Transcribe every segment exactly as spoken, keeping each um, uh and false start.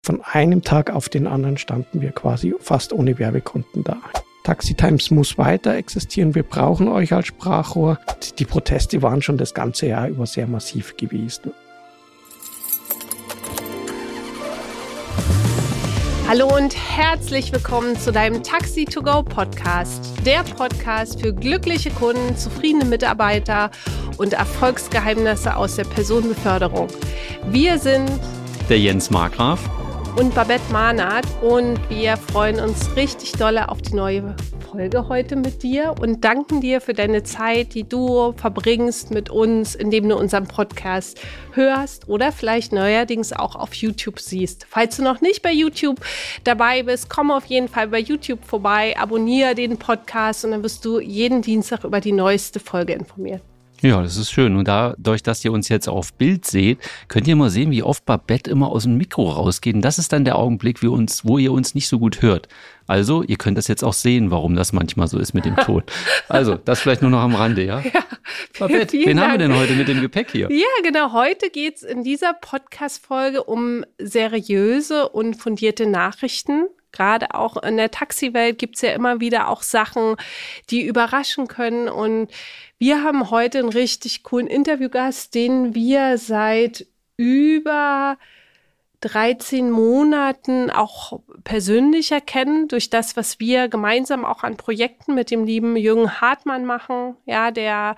Von einem Tag auf den anderen standen wir quasi fast ohne Werbekunden da. Taxitimes muss weiter existieren, wir brauchen euch als Sprachrohr. Die Proteste waren schon das ganze Jahr über sehr massiv gewesen. Hallo und herzlich willkommen zu deinem Taxi to go Podcast. Der Podcast für glückliche Kunden, zufriedene Mitarbeiter und Erfolgsgeheimnisse aus der Personenbeförderung. Wir sind der Jens Markgraf und Babette Mahnert und wir freuen uns richtig dolle auf die neue Folge heute mit dir und danken dir für deine Zeit, die du verbringst mit uns, indem du unseren Podcast hörst oder vielleicht neuerdings auch auf YouTube siehst. Falls du noch nicht bei YouTube dabei bist, komm auf jeden Fall bei YouTube vorbei, abonniere den Podcast und dann wirst du jeden Dienstag über die neueste Folge informiert. Ja, das ist schön. Und dadurch, dass ihr uns jetzt auf Bild seht, könnt ihr mal sehen, wie oft Babette immer aus dem Mikro rausgeht. Und das ist dann der Augenblick, wie uns, wo ihr uns nicht so gut hört. Also, ihr könnt das jetzt auch sehen, warum das manchmal so ist mit dem Ton. Also, das vielleicht nur noch am Rande, ja? Ja. Babette, wen Dank. Haben wir denn heute mit dem Gepäck hier? Ja, genau. Heute geht's in dieser Podcast-Folge um seriöse und fundierte Nachrichten. Gerade auch in der Taxiwelt gibt's ja immer wieder auch Sachen, die überraschen können. Und wir haben heute einen richtig coolen Interviewgast, den wir seit über dreizehn Monaten auch persönlich erkennen, durch das, was wir gemeinsam auch an Projekten mit dem lieben Jürgen Hartmann machen. Ja, der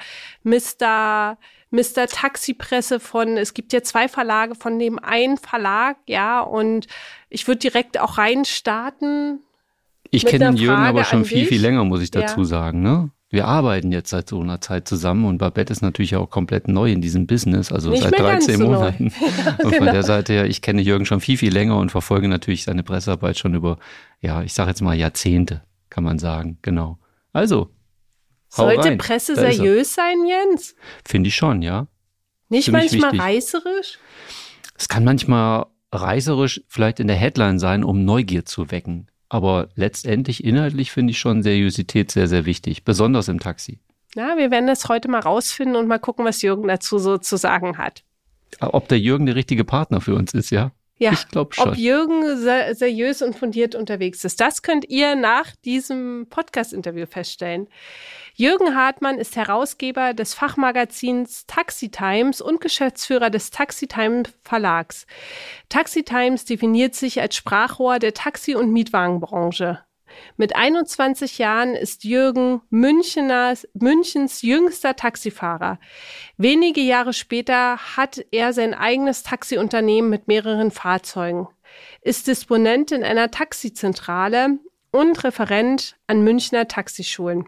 Mister Mister Taxipresse von, es gibt ja zwei Verlage, von dem einen Verlag, ja, und ich würde direkt auch reinstarten. Ich kenne den Jürgen aber schon viel, viel länger, muss ich dazu ja. sagen, ne? Wir arbeiten jetzt seit so einer Zeit zusammen und Babette ist natürlich auch komplett neu in diesem Business, also Nicht seit dreizehn so Monaten. Ja, und von genau. der Seite her, ich kenne Jürgen schon viel, viel länger und verfolge natürlich seine Pressearbeit schon über, ja, ich sage jetzt mal Jahrzehnte, kann man sagen, genau. Also, hau Sollte rein. Presse Da seriös sein, Jens? Finde ich schon, ja. Nicht Ziemlich manchmal wichtig. reißerisch? Es kann manchmal reißerisch vielleicht in der Headline sein, um Neugier zu wecken. Aber letztendlich inhaltlich finde ich schon Seriosität sehr, sehr wichtig, besonders im Taxi. Na, wir werden das heute mal rausfinden und mal gucken, was Jürgen dazu so zu sagen hat. Ob der Jürgen der richtige Partner für uns ist, ja? Ja, ich glaube schon. Ob Jürgen ser- seriös und fundiert unterwegs ist, das könnt ihr nach diesem Podcast-Interview feststellen. Jürgen Hartmann ist Herausgeber des Fachmagazins Taxitimes und Geschäftsführer des Taxitimes Verlags. Taxitimes definiert sich als Sprachrohr der Taxi- und Mietwagenbranche. Mit einundzwanzig Jahren ist Jürgen Müncheners, Münchens jüngster Taxifahrer. Wenige Jahre später hat er sein eigenes Taxiunternehmen mit mehreren Fahrzeugen, ist Disponent in einer Taxizentrale und Referent an Münchner Taxischulen.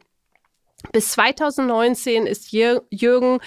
Bis zweitausendneunzehn ist Jürgen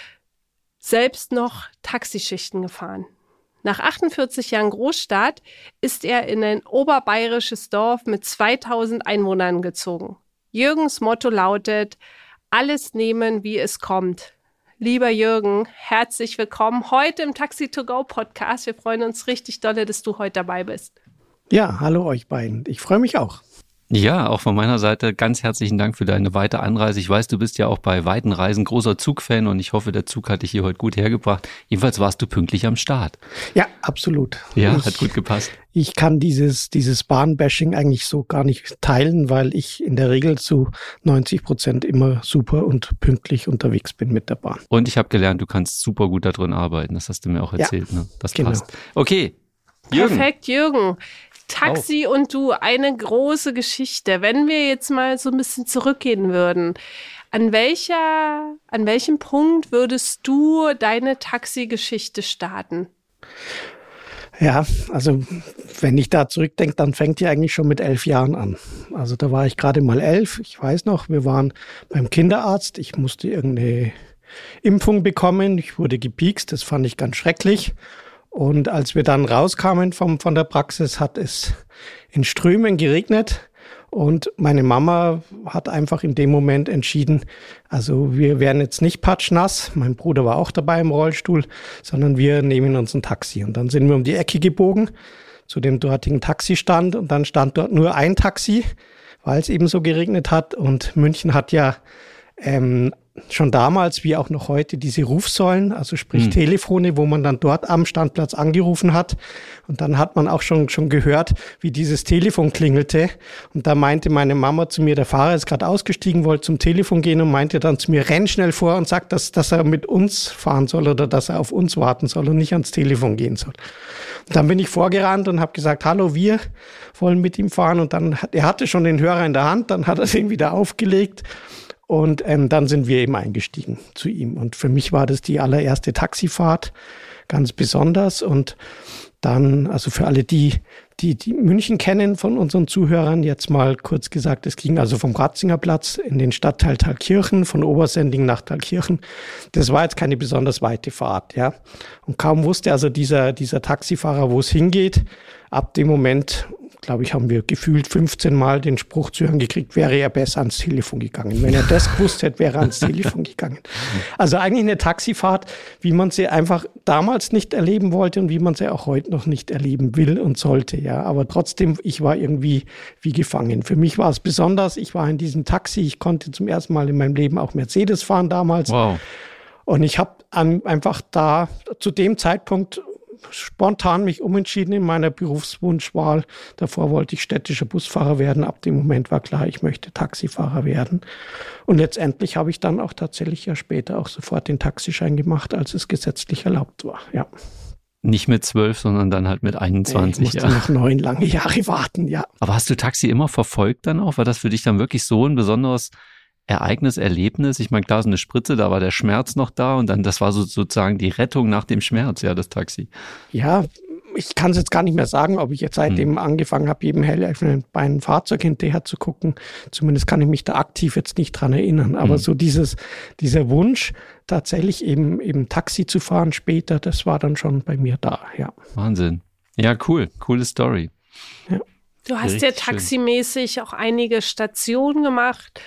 selbst noch Taxischichten gefahren. Nach achtundvierzig Jahren Großstadt ist er in ein oberbayerisches Dorf mit zweitausend Einwohnern gezogen. Jürgens Motto lautet: Alles nehmen, wie es kommt. Lieber Jürgen, herzlich willkommen heute im Taxi to go Podcast. Wir freuen uns richtig dolle, dass du heute dabei bist. Ja, hallo euch beiden. Ich freue mich auch. Ja, auch von meiner Seite ganz herzlichen Dank für deine weite Anreise. Ich weiß, du bist ja auch bei weiten Reisen großer Zugfan und ich hoffe, der Zug hat dich hier heute gut hergebracht. Jedenfalls warst du pünktlich am Start. Ja, absolut. Ja, ich, hat gut gepasst. Ich kann dieses, dieses Bahnbashing eigentlich so gar nicht teilen, weil ich in der Regel zu neunzig Prozent immer super und pünktlich unterwegs bin mit der Bahn. Und ich habe gelernt, du kannst super gut da drin arbeiten. Das hast du mir auch erzählt. Ja, ne? Das genau. passt. Okay, Jürgen. Perfekt, Jürgen. Taxi oh. und du, eine große Geschichte. Wenn wir jetzt mal so ein bisschen zurückgehen würden, an welcher, an welchem Punkt würdest du deine Taxi-Geschichte starten? Ja, also wenn ich da zurückdenke, dann fängt die eigentlich schon mit elf Jahren an. Also da war ich gerade mal elf. Ich weiß noch, wir waren beim Kinderarzt. Ich musste irgendeine Impfung bekommen. Ich wurde gepiekst. Das fand ich ganz schrecklich. Und als wir dann rauskamen vom, von der Praxis, hat es in Strömen geregnet und meine Mama hat einfach in dem Moment entschieden, also wir werden jetzt nicht patschnass, mein Bruder war auch dabei im Rollstuhl, sondern wir nehmen uns ein Taxi. Und dann sind wir um die Ecke gebogen zu dem dortigen Taxistand und dann stand dort nur ein Taxi, weil es eben so geregnet hat und München hat ja ähm, schon damals wie auch noch heute diese Rufsäulen, also sprich hm. Telefone, wo man dann dort am Standplatz angerufen hat. Und dann hat man auch schon, schon gehört, wie dieses Telefon klingelte. Und da meinte meine Mama zu mir, der Fahrer ist gerade ausgestiegen, wollte zum Telefon gehen und meinte dann zu mir, renn schnell vor und sagt, dass, dass er mit uns fahren soll oder dass er auf uns warten soll und nicht ans Telefon gehen soll. Und dann bin ich vorgerannt und habe gesagt, hallo, wir wollen mit ihm fahren. Und dann, er hatte schon den Hörer in der Hand, dann hat er den wieder aufgelegt. Und ähm, dann sind wir eben eingestiegen zu ihm. Und für mich war das die allererste Taxifahrt, ganz besonders. Und dann, also für alle die, die, die München kennen von unseren Zuhörern, jetzt mal kurz gesagt, es ging also vom Ratzinger Platz in den Stadtteil Thalkirchen, von Obersendling nach Thalkirchen. Das war jetzt keine besonders weite Fahrt, ja. Und kaum wusste also dieser, dieser Taxifahrer, wo es hingeht. Ab dem Moment, glaube ich, haben wir gefühlt fünfzehn Mal den Spruch zu hören gekriegt, wäre er besser ans Telefon gegangen. Wenn er das gewusst hätte, wäre er ans Telefon gegangen. Also eigentlich eine Taxifahrt, wie man sie einfach damals nicht erleben wollte und wie man sie auch heute noch nicht erleben will und sollte. Ja, aber trotzdem, ich war irgendwie wie gefangen. Für mich war es besonders. Ich war in diesem Taxi. Ich konnte zum ersten Mal in meinem Leben auch Mercedes fahren damals. Wow. Und ich habe einfach da zu dem Zeitpunkt spontan mich umentschieden in meiner Berufswunschwahl. Davor wollte ich städtischer Busfahrer werden. Ab dem Moment war klar, ich möchte Taxifahrer werden. Und letztendlich habe ich dann auch tatsächlich ja später auch sofort den Taxischein gemacht, als es gesetzlich erlaubt war. Ja. Nicht mit zwölf, sondern dann halt mit einundzwanzig. Ich musste ja. noch neun lange Jahre warten, ja. Aber hast du Taxi immer verfolgt dann auch? War das für dich dann wirklich so ein besonderes Ereignis, Erlebnis? Ich meine, klar, so eine Spritze, da war der Schmerz noch da und dann, das war so sozusagen die Rettung nach dem Schmerz, ja, das Taxi. Ja, ich kann es jetzt gar nicht mehr sagen, ob ich jetzt seitdem hm. angefangen habe, jedem Helfer bei einem Fahrzeug hinterher zu gucken. Zumindest kann ich mich da aktiv jetzt nicht dran erinnern. Aber hm. so dieses, dieser Wunsch, tatsächlich eben, eben Taxi zu fahren später, das war dann schon bei mir da, ja. Wahnsinn. Ja, cool. Coole Story. Ja. Du hast ja taximäßig schön. Auch einige Stationen gemacht.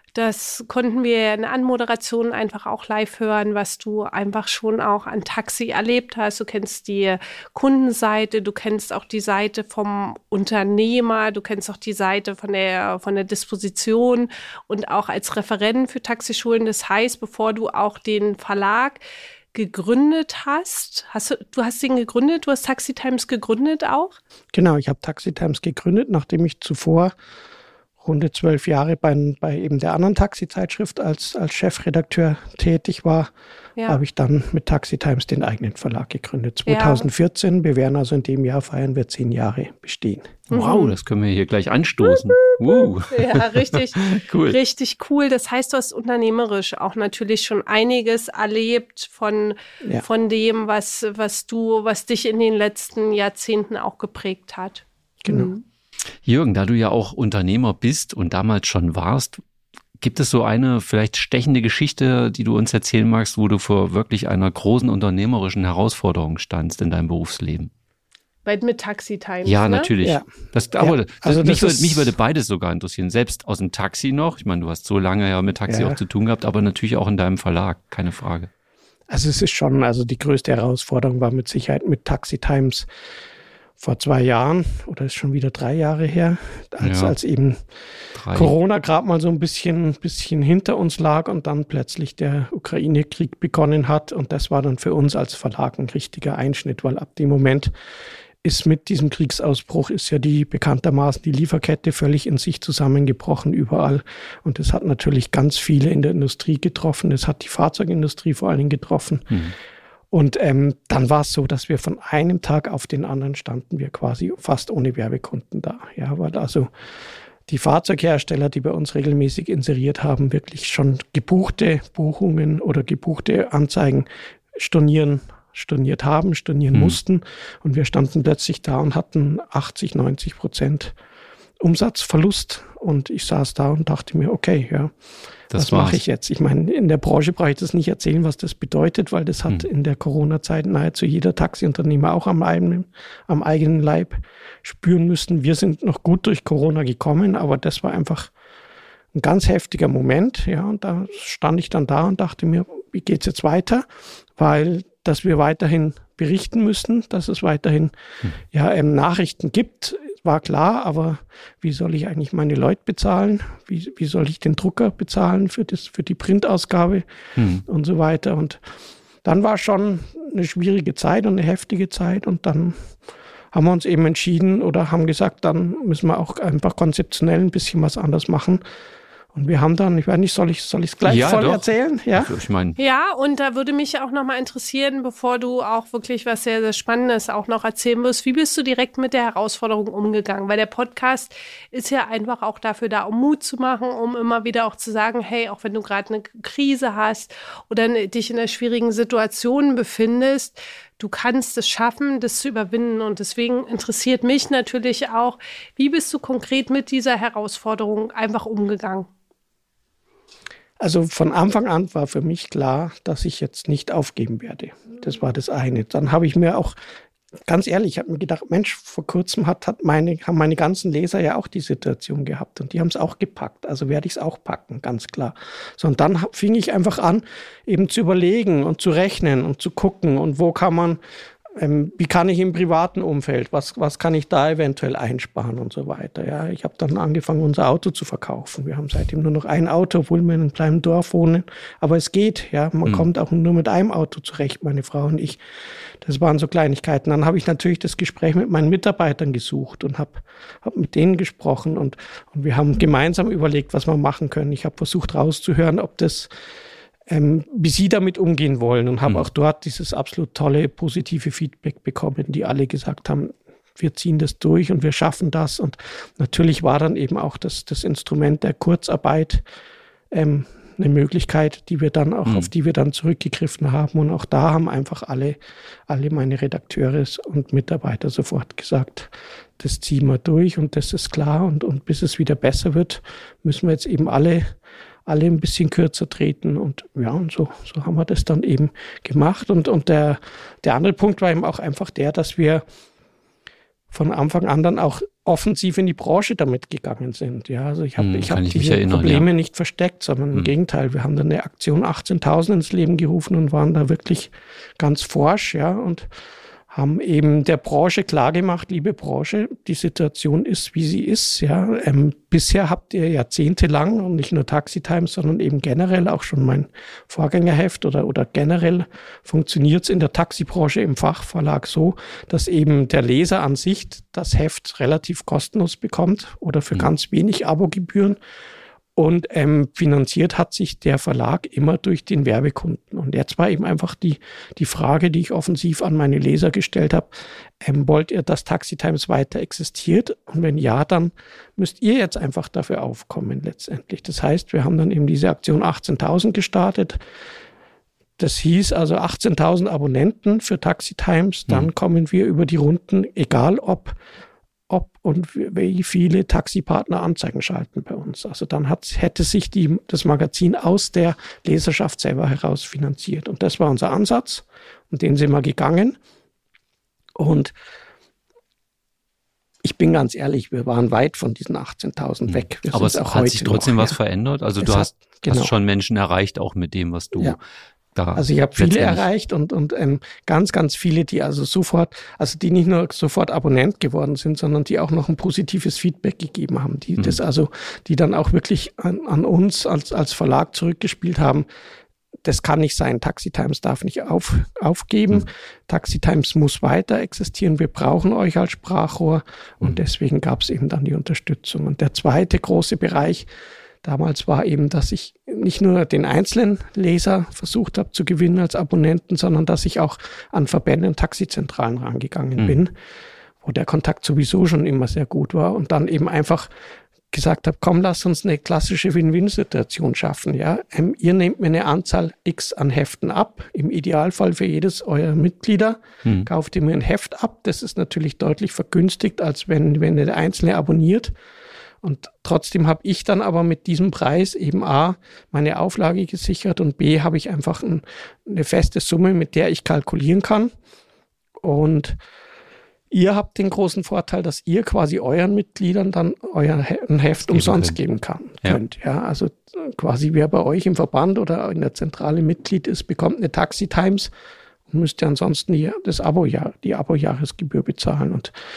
Das konnten wir in der Anmoderation einfach auch live hören, was du einfach schon auch an Taxi erlebt hast. Du kennst die Kundenseite, du kennst auch die Seite vom Unternehmer, du kennst auch die Seite von der, von der Disposition und auch als Referent für Taxischulen. Das heißt, bevor du auch den Verlag gegründet hast, hast du, du hast den gegründet, du hast Taxi Times gegründet auch? Genau, ich habe Taxi Times gegründet, nachdem ich zuvor runde zwölf Jahre bei, bei eben der anderen Taxi-Zeitschrift als, als Chefredakteur tätig war, ja. habe ich dann mit Taxi Times den eigenen Verlag gegründet. zwanzig vierzehn, ja. Wir werden also in dem Jahr feiern wir zehn Jahre bestehen. Wow, das können wir hier gleich anstoßen. Uh. Ja, richtig, cool. Richtig cool. Das heißt, du hast unternehmerisch auch natürlich schon einiges erlebt von, ja. von dem, was, was du, was dich in den letzten Jahrzehnten auch geprägt hat. Genau. Mhm. Jürgen, da du ja auch Unternehmer bist und damals schon warst, gibt es so eine vielleicht stechende Geschichte, die du uns erzählen magst, wo du vor wirklich einer großen unternehmerischen Herausforderung standst in deinem Berufsleben? Bei, mit Taxi Times, Ja, ne? natürlich. Ja. Das, aber ja. das, also mich, das würde, ist, mich würde beides sogar interessieren. Selbst aus dem Taxi noch. Ich meine, du hast so lange ja mit Taxi ja. auch zu tun gehabt, aber natürlich auch in deinem Verlag, keine Frage. Also es ist schon, also die größte Herausforderung war mit Sicherheit mit Taxi Times vor zwei Jahren oder ist schon wieder drei Jahre her, als, ja. als eben drei. Corona gerade mal so ein bisschen, bisschen hinter uns lag und dann plötzlich der Ukraine-Krieg begonnen hat. Und das war dann für uns als Verlag ein richtiger Einschnitt, weil ab dem Moment ist mit diesem Kriegsausbruch ist ja die bekanntermaßen die Lieferkette völlig in sich zusammengebrochen überall. Und das hat natürlich ganz viele in der Industrie getroffen. Es hat die Fahrzeugindustrie vor allen Dingen getroffen. Mhm. Und ähm, dann war es so, dass wir von einem Tag auf den anderen standen wir quasi fast ohne Werbekunden da. Ja, weil also die Fahrzeughersteller, die bei uns regelmäßig inseriert haben, wirklich schon gebuchte Buchungen oder gebuchte Anzeigen stornieren, storniert haben, stornieren mhm. mussten. Und wir standen plötzlich da und hatten achtzig, neunzig Prozent Umsatzverlust. Und ich saß da und dachte mir, okay, ja, das was mache ich jetzt? Ich meine, in der Branche brauche ich das nicht erzählen, was das bedeutet, weil das hat hm. in der Corona-Zeit nahezu jeder Taxiunternehmer auch am eigenen, am eigenen Leib spüren müssen. Wir sind noch gut durch Corona gekommen, aber das war einfach ein ganz heftiger Moment. Ja, und da stand ich dann da und dachte mir, wie geht's jetzt weiter? Weil, dass wir weiterhin berichten müssen, dass es weiterhin hm. ja, ähm, Nachrichten gibt, war klar, aber wie soll ich eigentlich meine Leute bezahlen? Wie, wie soll ich den Drucker bezahlen für, das, für die Printausgabe hm. und so weiter? Und dann war schon eine schwierige Zeit und eine heftige Zeit. Und dann haben wir uns eben entschieden oder haben gesagt, dann müssen wir auch einfach konzeptionell ein bisschen was anders machen. Und wir haben dann, ich weiß nicht, soll ich soll ich es gleich ja, voll doch. erzählen? Ja, ich mein. ja, und da würde mich auch nochmal interessieren, bevor du auch wirklich was sehr, sehr Spannendes auch noch erzählen wirst, wie bist du direkt mit der Herausforderung umgegangen? Weil der Podcast ist ja einfach auch dafür da, um Mut zu machen, um immer wieder auch zu sagen, hey, auch wenn du gerade eine Krise hast oder dich in einer schwierigen Situation befindest, du kannst es schaffen, das zu überwinden. Und deswegen interessiert mich natürlich auch, wie bist du konkret mit dieser Herausforderung einfach umgegangen? Also von Anfang an war für mich klar, dass ich jetzt nicht aufgeben werde. Das war das eine. Dann habe ich mir auch, ganz ehrlich, ich habe mir gedacht, Mensch, vor kurzem hat, hat meine, haben meine ganzen Leser ja auch die Situation gehabt und die haben es auch gepackt. Also werde ich es auch packen, ganz klar. So, und dann fing ich einfach an, eben zu überlegen und zu rechnen und zu gucken und wo kann man, ähm, wie kann ich im privaten Umfeld, was, was kann ich da eventuell einsparen und so weiter. Ja, ich habe dann angefangen, unser Auto zu verkaufen. Wir haben seitdem nur noch ein Auto, obwohl wir in einem kleinen Dorf wohnen. Aber es geht, ja, man mhm. kommt auch nur mit einem Auto zurecht, meine Frau und ich. Das waren so Kleinigkeiten. Dann habe ich natürlich das Gespräch mit meinen Mitarbeitern gesucht und habe hab mit denen gesprochen und, und wir haben gemeinsam überlegt, was wir machen können. Ich habe versucht rauszuhören, ob das Ähm, wie sie damit umgehen wollen und habe mhm. auch dort dieses absolut tolle, positive Feedback bekommen, die alle gesagt haben, wir ziehen das durch und wir schaffen das. Und natürlich war dann eben auch das, das Instrument der Kurzarbeit ähm, eine Möglichkeit, die wir dann auch, mhm. auf die wir dann zurückgegriffen haben. Und auch da haben einfach alle, alle meine Redakteure und Mitarbeiter sofort gesagt, das ziehen wir durch und das ist klar. Und, und bis es wieder besser wird, müssen wir jetzt eben alle alle ein bisschen kürzer treten und ja, und so, so haben wir das dann eben gemacht. Und, und der, der andere Punkt war eben auch einfach der, dass wir von Anfang an dann auch offensiv in die Branche damit gegangen sind. Ja, also ich habe hm, ich hab diese erinnern, Probleme ja. nicht versteckt, sondern hm. im Gegenteil, wir haben dann eine Aktion achtzehntausend ins Leben gerufen und waren da wirklich ganz forsch, ja, und haben eben der Branche klargemacht, liebe Branche, die Situation ist, wie sie ist. Ja, ähm, bisher habt ihr jahrzehntelang und nicht nur Taxi Times, sondern eben generell auch schon mein Vorgängerheft oder oder generell funktioniert es in der Taxibranche im Fachverlag so, dass eben der Leser an sich das Heft relativ kostenlos bekommt oder für mhm. ganz wenig Abogebühren. Und ähm, finanziert hat sich der Verlag immer durch den Werbekunden. Und jetzt war eben einfach die, die Frage, die ich offensiv an meine Leser gestellt habe, ähm, wollt ihr, dass Taxi Times weiter existiert? Und wenn ja, dann müsst ihr jetzt einfach dafür aufkommen letztendlich. Das heißt, wir haben dann eben diese Aktion achtzehntausend gestartet. Das hieß also achtzehntausend Abonnenten für Taxi Times. Dann mhm. kommen wir über die Runden, egal ob ob und wie viele Taxipartner Anzeigen schalten bei uns. Also dann hat, hätte sich die, das Magazin aus der Leserschaft selber heraus finanziert. Und das war unser Ansatz und den sind wir gegangen. Und ich bin ganz ehrlich, wir waren weit von diesen achtzehntausend weg. Wir Aber es auch hat sich trotzdem noch, was ja. verändert? Also es du hast, hat, genau. hast schon Menschen erreicht, auch mit dem, was du... Ja. Da also ich habe viele erreicht und, und ähm, ganz, ganz viele, die also sofort, also die nicht nur sofort Abonnent geworden sind, sondern die auch noch ein positives Feedback gegeben haben, die mhm. das also, die dann auch wirklich an, an uns als, als Verlag zurückgespielt haben. Das kann nicht sein. Taxi Times darf nicht auf, aufgeben. Mhm. Taxi Times muss weiter existieren. Wir brauchen euch als Sprachrohr und mhm. deswegen gab es eben dann die Unterstützung. Und der zweite große Bereich damals war eben, dass ich nicht nur den einzelnen Leser versucht habe zu gewinnen als Abonnenten, sondern dass ich auch an Verbände und Taxizentralen rangegangen mhm. bin, wo der Kontakt sowieso schon immer sehr gut war und dann eben einfach gesagt habe, komm, lass uns eine klassische Win-Win-Situation schaffen. Ja, ähm, ihr nehmt mir eine Anzahl X an Heften ab, im Idealfall für jedes eurer Mitglieder, mhm. kauft ihr mir ein Heft ab. Das ist natürlich deutlich vergünstigt, als wenn, wenn der Einzelne abonniert. Und trotzdem habe ich dann aber mit diesem Preis eben A, meine Auflage gesichert und B, habe ich einfach ein, eine feste Summe, mit der ich kalkulieren kann. Und ihr habt den großen Vorteil, dass ihr quasi euren Mitgliedern dann euer Heft geben umsonst könnt. geben kann, ja. könnt. Ja, also quasi wer bei euch im Verband oder in der Zentrale Mitglied ist, bekommt eine Taxi Times und müsst ja ansonsten die, das Abo, die Abo-Jahresgebühr bezahlen. Und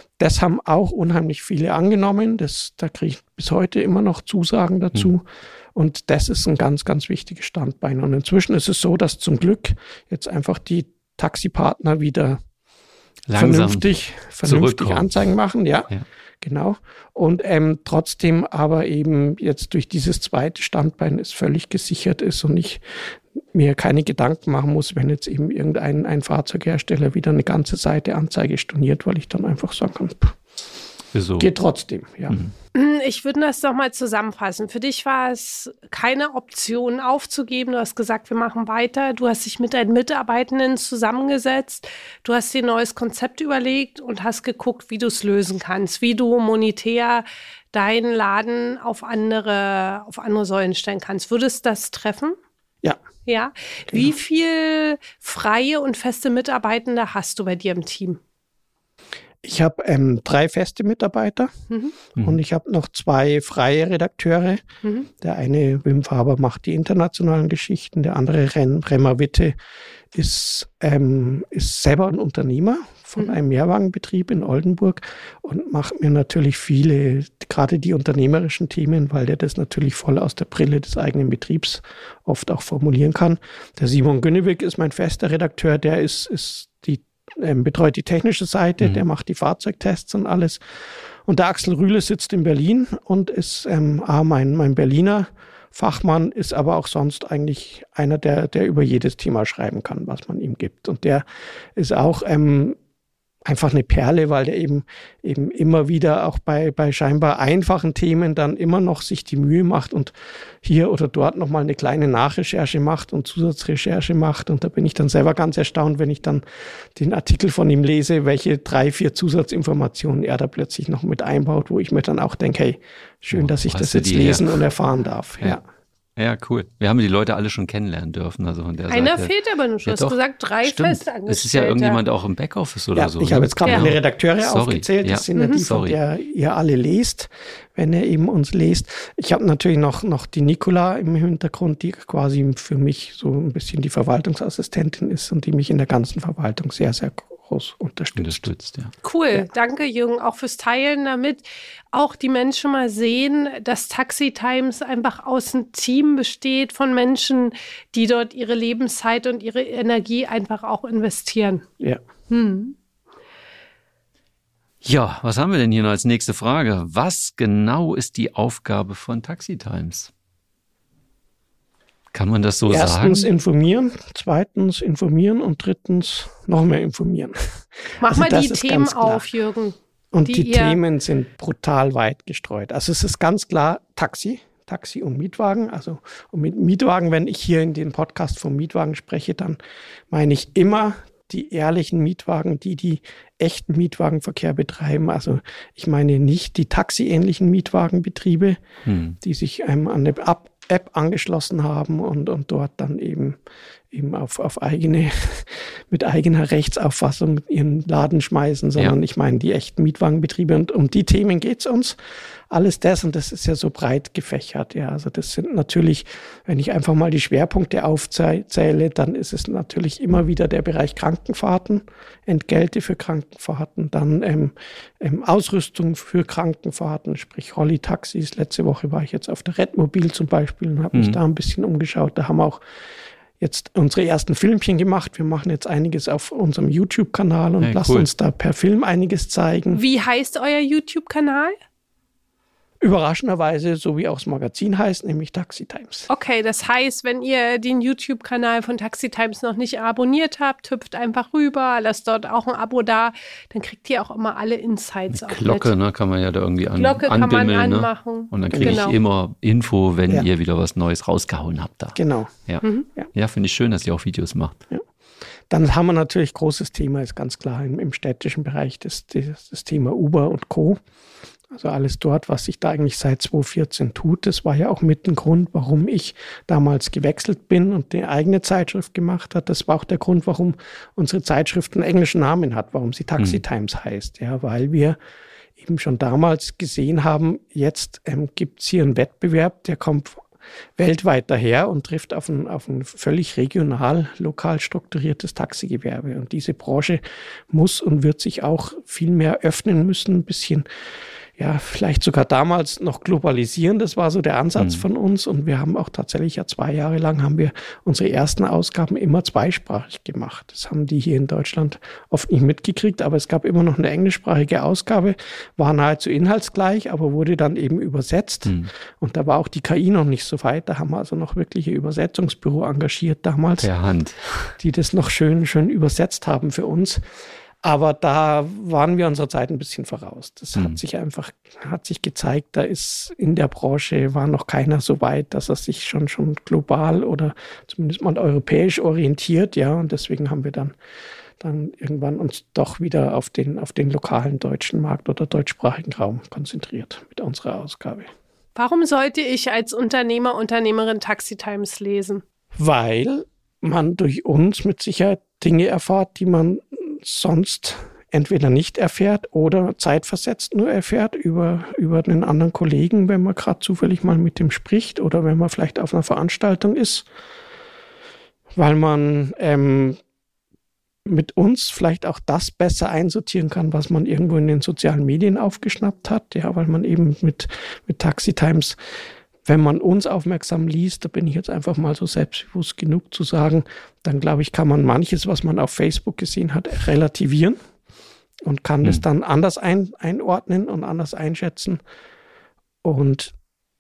das haben auch unheimlich viele angenommen. Das, da kriege ich bis heute immer noch Zusagen dazu. Mhm. Und das ist ein ganz, ganz wichtiges Standbein. Und inzwischen ist es so, dass zum Glück jetzt einfach die Taxipartner wieder Langsam vernünftig, vernünftig Anzeigen machen. Ja, ja. Genau. Und ähm, trotzdem aber eben jetzt durch dieses zweite Standbein es völlig gesichert ist und ich mir keine Gedanken machen muss, wenn jetzt eben irgendein ein Fahrzeughersteller wieder eine ganze Seite Anzeige storniert, weil ich dann einfach sagen kann, pff, so. Geht trotzdem, ja. Mhm. Ich würde das nochmal zusammenfassen. Für dich war es keine Option aufzugeben. Du hast gesagt, wir machen weiter. Du hast dich mit deinen Mitarbeitenden zusammengesetzt. Du hast dir ein neues Konzept überlegt und hast geguckt, wie du es lösen kannst, wie du monetär deinen Laden auf andere, auf andere Säulen stellen kannst. Würdest du das treffen? Ja. Ja. Genau. Wie viel freie und feste Mitarbeitende hast du bei dir im Team? Ich habe ähm, drei feste Mitarbeiter mhm. und ich habe noch zwei freie Redakteure. Mhm. Der eine, Wim Faber, macht die internationalen Geschichten. Der andere, Ren, Remmer Witte, ist, ähm, ist selber ein Unternehmer von mhm. einem Mehrwagenbetrieb in Oldenburg und macht mir natürlich viele, gerade die unternehmerischen Themen, weil der das natürlich voll aus der Brille des eigenen Betriebs oft auch formulieren kann. Der Simon Günnewig ist mein fester Redakteur, der ist, ist die Ähm, betreut die technische Seite, mhm. der macht die Fahrzeugtests und alles. Und der Axel Rühle sitzt in Berlin und ist ähm, ah, mein, mein Berliner Fachmann, ist aber auch sonst eigentlich einer, der, der über jedes Thema schreiben kann, was man ihm gibt. Und der ist auch ähm, einfach eine Perle, weil der eben eben immer wieder auch bei bei scheinbar einfachen Themen dann immer noch sich die Mühe macht und hier oder dort nochmal eine kleine Nachrecherche macht und Zusatzrecherche macht. Und da bin ich dann selber ganz erstaunt, wenn ich dann den Artikel von ihm lese, welche drei, vier Zusatzinformationen er da plötzlich noch mit einbaut, wo ich mir dann auch denke, hey, schön, oh, dass ich das jetzt lesen her? und erfahren darf. Ja. ja. Ja, cool. Wir haben die Leute alle schon kennenlernen dürfen. Also von der Einer Seite. fehlt aber nur. Du ja, hast doch, gesagt, drei Festangestellte. Es ist ja irgendjemand auch im Backoffice oder ja, so. Ich habe jetzt gerade ja. meine Redakteure Sorry. aufgezählt. Das ja. sind ja die, von der ihr alle lest, wenn ihr eben uns lest. Ich habe natürlich noch, noch die Nicola im Hintergrund, die quasi für mich so ein bisschen die Verwaltungsassistentin ist und die mich in der ganzen Verwaltung sehr, sehr groß unterstützt. unterstützt ja. Cool, ja. danke Jürgen, auch fürs Teilen, damit auch die Menschen mal sehen, dass Taxi Times einfach aus einem Team besteht von Menschen, die dort ihre Lebenszeit und ihre Energie einfach auch investieren. Ja. Hm. Ja, was haben wir denn hier noch als nächste Frage? Was genau ist die Aufgabe von Taxi Times? Kann man das so Erstens sagen? Erstens informieren, zweitens informieren und drittens noch mehr informieren. Mach also mal die Themen auf, Jürgen. Und die, die Themen sind brutal weit gestreut. Also es ist ganz klar Taxi, Taxi und Mietwagen. Also und mit Mietwagen, wenn ich hier in den Podcast vom Mietwagen spreche, dann meine ich immer die ehrlichen Mietwagen, die die echten Mietwagenverkehr betreiben. Also ich meine nicht die taxiähnlichen Mietwagenbetriebe, hm. die sich ähm, an eine App angeschlossen haben und, und dort dann eben, eben auf, auf eigene, mit eigener Rechtsauffassung ihren Laden schmeißen, sondern ja. ich meine die echten Mietwagenbetriebe. Und um die Themen geht es uns. Alles das, und das ist ja so breit gefächert. Ja, also das sind natürlich, wenn ich einfach mal die Schwerpunkte aufzähle, dann ist es natürlich immer wieder der Bereich Krankenfahrten, Entgelte für Krankenfahrten, dann ähm, ähm, Ausrüstung für Krankenfahrten, sprich Rolli-Taxis. Letzte Woche war ich jetzt auf der Redmobil zum Beispiel und habe mich mhm. da ein bisschen umgeschaut. Da haben wir auch jetzt unsere ersten Filmchen gemacht. Wir machen jetzt einiges auf unserem YouTube-Kanal und hey, lassen cool. uns da per Film einiges zeigen. Wie heißt euer YouTube-Kanal? Überraschenderweise, so wie auch das Magazin heißt, nämlich Taxi Times. Okay, das heißt, wenn ihr den YouTube-Kanal von Taxi Times noch nicht abonniert habt, hüpft einfach rüber, lasst dort auch ein Abo da, dann kriegt ihr auch immer alle Insights. Eine Glocke, ne, kann man ja da irgendwie an, Glocke anbimmeln. Kann man anmachen. Ne? Und dann kriege genau. ich immer Info, wenn ja. ihr wieder was Neues rausgehauen habt da. Genau. Ja, mhm. ja. ja finde ich schön, dass ihr auch Videos macht. Ja. Dann haben wir natürlich großes Thema, ist ganz klar im, im städtischen Bereich, das, das, das Thema Uber und Co., Also alles dort, was sich da eigentlich seit zweitausendvierzehn tut. Das war ja auch mit ein Grund, warum ich damals gewechselt bin und eine eigene Zeitschrift gemacht hat. Das war auch der Grund, warum unsere Zeitschrift einen englischen Namen hat, warum sie Taxi mhm. Times heißt. Ja, weil wir eben schon damals gesehen haben, jetzt ähm, gibt es hier einen Wettbewerb, der kommt weltweit daher und trifft auf ein, auf ein völlig regional, lokal strukturiertes Taxigewerbe. Und diese Branche muss und wird sich auch viel mehr öffnen müssen, ein bisschen, ja, vielleicht sogar damals noch globalisieren. Das war so der Ansatz mhm. von uns. Und wir haben auch tatsächlich ja zwei Jahre lang haben wir unsere ersten Ausgaben immer zweisprachig gemacht. Das haben die hier in Deutschland oft nicht mitgekriegt, aber es gab immer noch eine englischsprachige Ausgabe, war nahezu inhaltsgleich, aber wurde dann eben übersetzt. Mhm. Und da war auch die K I noch nicht so weit. Da haben wir also noch wirklich ein Übersetzungsbüro engagiert damals. Per Hand. Die das noch schön, schön übersetzt haben für uns. Aber da waren wir unserer Zeit ein bisschen voraus. Das mhm. hat sich einfach, hat sich gezeigt, da ist in der Branche, war noch keiner so weit, dass er sich schon, schon global oder zumindest mal europäisch orientiert, ja. Und deswegen haben wir dann, dann irgendwann uns doch wieder auf den, auf den lokalen deutschen Markt oder deutschsprachigen Raum konzentriert mit unserer Ausgabe. Warum sollte ich als Unternehmer, Unternehmerin Taxi Times lesen? Weil man durch uns mit Sicherheit Dinge erfahrt, die man sonst entweder nicht erfährt oder zeitversetzt nur erfährt über, über einen anderen Kollegen, wenn man gerade zufällig mal mit dem spricht oder wenn man vielleicht auf einer Veranstaltung ist, weil man ähm, mit uns vielleicht auch das besser einsortieren kann, was man irgendwo in den sozialen Medien aufgeschnappt hat, ja, weil man eben mit, mit Taxi Times, wenn man uns aufmerksam liest, da bin ich jetzt einfach mal so selbstbewusst genug zu sagen, dann glaube ich, kann man manches, was man auf Facebook gesehen hat, relativieren und kann mhm. das dann anders ein, einordnen und anders einschätzen. Und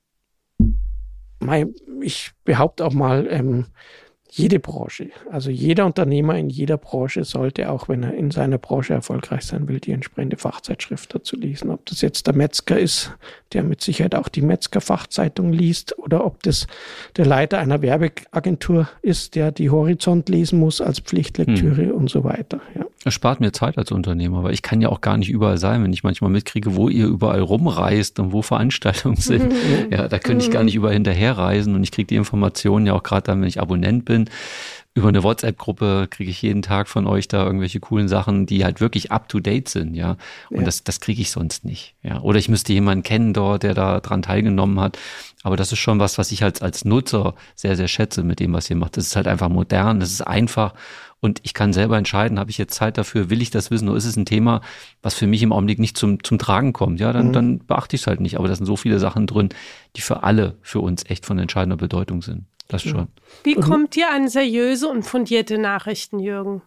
mein, ich behaupte auch mal, ähm, jede Branche, also jeder Unternehmer in jeder Branche sollte, auch wenn er in seiner Branche erfolgreich sein will, die entsprechende Fachzeitschrift dazu lesen. Ob das jetzt der Metzger ist, der mit Sicherheit auch die Metzger-Fachzeitung liest, oder ob das der Leiter einer Werbeagentur ist, der die Horizont lesen muss als Pflichtlektüre hm. und so weiter. Ja. Es spart mir Zeit als Unternehmer, weil ich kann ja auch gar nicht überall sein, wenn ich manchmal mitkriege, wo ihr überall rumreist und wo Veranstaltungen sind. Ja, da könnte ich gar nicht überall hinterherreisen und ich kriege die Informationen ja auch gerade dann, wenn ich Abonnent bin. Über eine WhatsApp-Gruppe kriege ich jeden Tag von euch da irgendwelche coolen Sachen, die halt wirklich up-to-date sind, ja. Und ja. das, das kriege ich sonst nicht, ja. Oder ich müsste jemanden kennen dort, der da dran teilgenommen hat. Aber das ist schon was, was ich halt als Nutzer sehr, sehr schätze mit dem, was ihr macht. Das ist halt einfach modern, das ist einfach. Und ich kann selber entscheiden, habe ich jetzt Zeit dafür, will ich das wissen, oder ist es ein Thema, was für mich im Augenblick nicht zum, zum Tragen kommt? Ja, dann, mhm. dann beachte ich es halt nicht. Aber da sind so viele Sachen drin, die für alle, für uns echt von entscheidender Bedeutung sind. Das schon. Wie kommt ihr an seriöse und fundierte Nachrichten, Jürgen?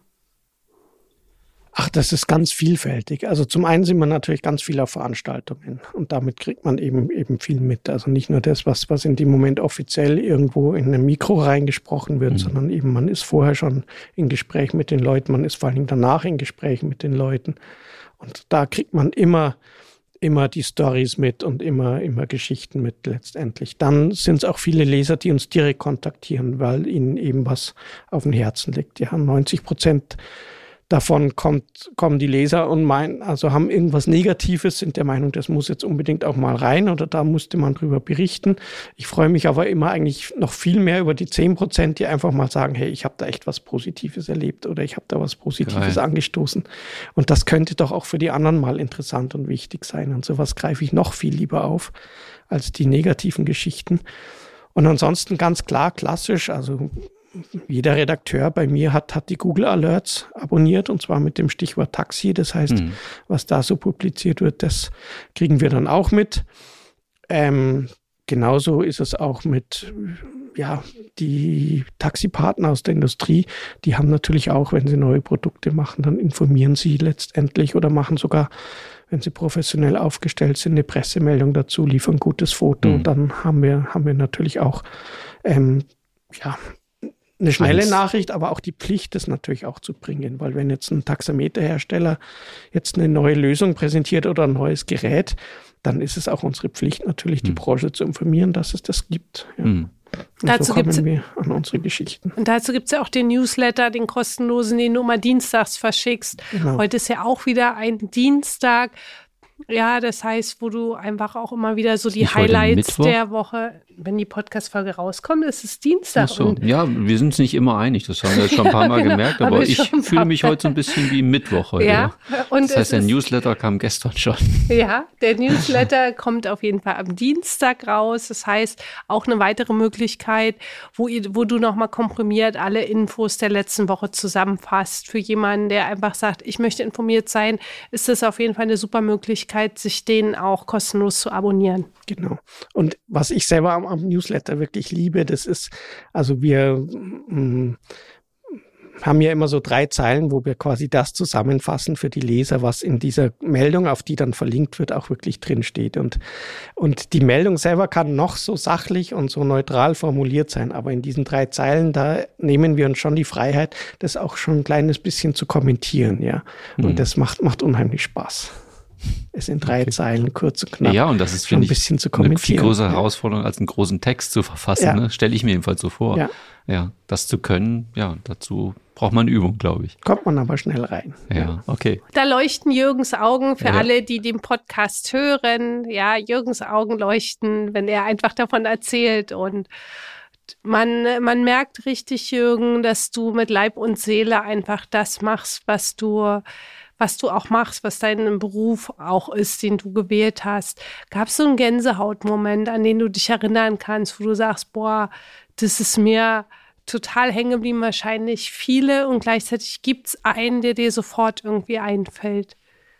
Ach, das ist ganz vielfältig. Also zum einen sind wir natürlich ganz viel auf Veranstaltungen und damit kriegt man eben eben viel mit. Also nicht nur das, was was in dem Moment offiziell irgendwo in einem Mikro reingesprochen wird, mhm. sondern eben man ist vorher schon in Gespräch mit den Leuten, man ist vor allem danach in Gespräch mit den Leuten und da kriegt man immer immer die Storys mit und immer immer Geschichten mit letztendlich. Dann sind es auch viele Leser, die uns direkt kontaktieren, weil ihnen eben was auf dem Herzen liegt. Ja, neunzig Prozent davon kommt, kommen die Leser und meinen, also haben irgendwas Negatives, sind der Meinung, das muss jetzt unbedingt auch mal rein oder da musste man drüber berichten. Ich freue mich aber immer eigentlich noch viel mehr über die zehn Prozent, die einfach mal sagen, hey, ich habe da echt was Positives erlebt oder ich habe da was Positives Geil. angestoßen. Und das könnte doch auch für die anderen mal interessant und wichtig sein. Und sowas greife ich noch viel lieber auf als die negativen Geschichten. Und ansonsten ganz klar, klassisch, also jeder Redakteur bei mir hat, hat die Google Alerts abonniert und zwar mit dem Stichwort Taxi. Das heißt, mhm. was da so publiziert wird, das kriegen wir dann auch mit. Ähm, genauso ist es auch mit, ja, die Taxipartner aus der Industrie, die haben natürlich auch, wenn sie neue Produkte machen, dann informieren sie letztendlich oder machen sogar, wenn sie professionell aufgestellt sind, eine Pressemeldung dazu, liefern ein gutes Foto. Mhm. Und dann haben wir, haben wir natürlich auch, ähm, ja, eine schnelle Eins. Nachricht, aber auch die Pflicht, das natürlich auch zu bringen. Weil wenn jetzt ein Taxameterhersteller jetzt eine neue Lösung präsentiert oder ein neues Gerät, dann ist es auch unsere Pflicht, natürlich die hm. Branche zu informieren, dass es das gibt. Ja. Hm. Und dazu so kommen wir an unsere Geschichten. Und dazu gibt es ja auch den Newsletter, den kostenlosen, den du immer dienstags verschickst. Genau. Heute ist ja auch wieder ein Dienstag. Ja, das heißt, wo du einfach auch immer wieder so Ist die nicht heute Highlights Mittwoch? der Woche, wenn die Podcast-Folge rauskommt, ist es Dienstag. Ach so. Und Ja, wir sind uns nicht immer einig, das haben wir jetzt schon ein paar Mal Genau, gemerkt, haben aber wir ich schon ein fühle paar mich Mal. heute so ein bisschen wie Mittwoch heute. ja, und Das heißt, es der ist, Newsletter kam gestern schon. ja, der Newsletter kommt auf jeden Fall am Dienstag raus. Das heißt, auch eine weitere Möglichkeit, wo, ihr, wo du nochmal komprimiert alle Infos der letzten Woche zusammenfasst. Für jemanden, der einfach sagt, ich möchte informiert sein, ist das auf jeden Fall eine super Möglichkeit, sich den auch kostenlos zu abonnieren. Genau. Und was ich selber am, am Newsletter wirklich liebe, das ist, also wir mh, haben ja immer so drei Zeilen, wo wir quasi das zusammenfassen für die Leser, was in dieser Meldung, auf die dann verlinkt wird, auch wirklich drinsteht. Und, und die Meldung selber kann noch so sachlich und so neutral formuliert sein, aber in diesen drei Zeilen, da nehmen wir uns schon die Freiheit, das auch schon ein kleines bisschen zu kommentieren, ja. Und Mhm. das macht, macht unheimlich Spaß. Es in drei Okay. Zeilen kurz und knapp. Ja, und das ist, schon finde ein ich, bisschen zu eine viel kommentieren. größere Ja. Herausforderung, als einen großen Text zu verfassen. Ja. Ne? Stelle ich mir jedenfalls so vor. Ja. Ja, das zu können, ja, dazu braucht man Übung, glaube ich. Kommt man aber schnell rein. Ja, okay. Da leuchten Jürgens Augen für Ja. alle, die den Podcast hören. Ja, Jürgens Augen leuchten, wenn er einfach davon erzählt. Und man, man merkt richtig, Jürgen, dass du mit Leib und Seele einfach das machst, was du, was du auch machst, was dein Beruf auch ist, den du gewählt hast. Gab es so einen Gänsehautmoment, an den du dich erinnern kannst, wo du sagst, boah, das ist mir total hängen geblieben, wahrscheinlich viele, und gleichzeitig gibt es einen, der dir sofort irgendwie einfällt.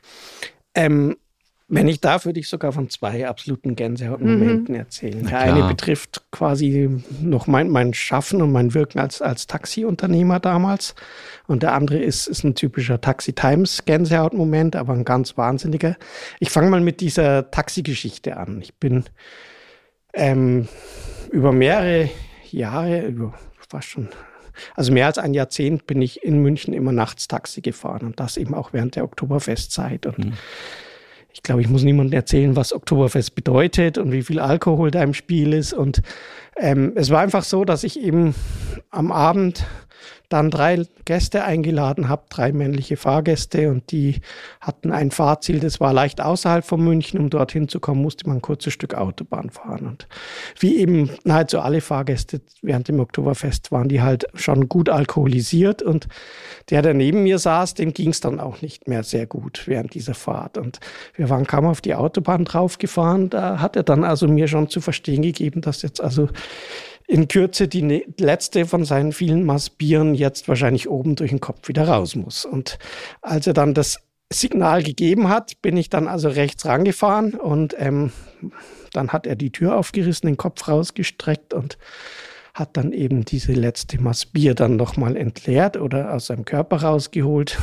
Ähm, wenn ich darf, würde ich sogar von zwei absoluten Gänsehautmomenten Mhm. erzählen. Na Der klar. eine betrifft quasi noch mein, mein Schaffen und mein Wirken als, als Taxiunternehmer damals. Und der andere ist, ist ein typischer Taxi-Times-Gänsehautmoment, aber ein ganz wahnsinniger. Ich fange mal mit dieser Taxi-Geschichte an. Ich bin ähm, über mehrere Jahre, über fast schon, also mehr als ein Jahrzehnt bin ich in München immer nachts Taxi gefahren und das eben auch während der Oktoberfestzeit. Und Mhm. ich glaube, ich muss niemandem erzählen, was Oktoberfest bedeutet und wie viel Alkohol da im Spiel ist. Und ähm, es war einfach so, dass ich eben am Abend dann drei Gäste eingeladen habe, drei männliche Fahrgäste, und die hatten ein Fahrziel, das war leicht außerhalb von München. Um dorthin zu kommen, musste man ein kurzes Stück Autobahn fahren. Und wie eben nahezu alle Fahrgäste während dem Oktoberfest waren die halt schon gut alkoholisiert, und der, der neben mir saß, dem ging es dann auch nicht mehr sehr gut während dieser Fahrt. Und wir waren kaum auf die Autobahn draufgefahren, da hat er dann also mir schon zu verstehen gegeben, dass jetzt also in Kürze die ne- letzte von seinen vielen Maß Bieren jetzt wahrscheinlich oben durch den Kopf wieder raus muss. Und als er dann das Signal gegeben hat, bin ich dann also rechts rangefahren, und ähm, dann hat er die Tür aufgerissen, den Kopf rausgestreckt und hat dann eben diese letzte Maß Bier dann nochmal entleert oder aus seinem Körper rausgeholt.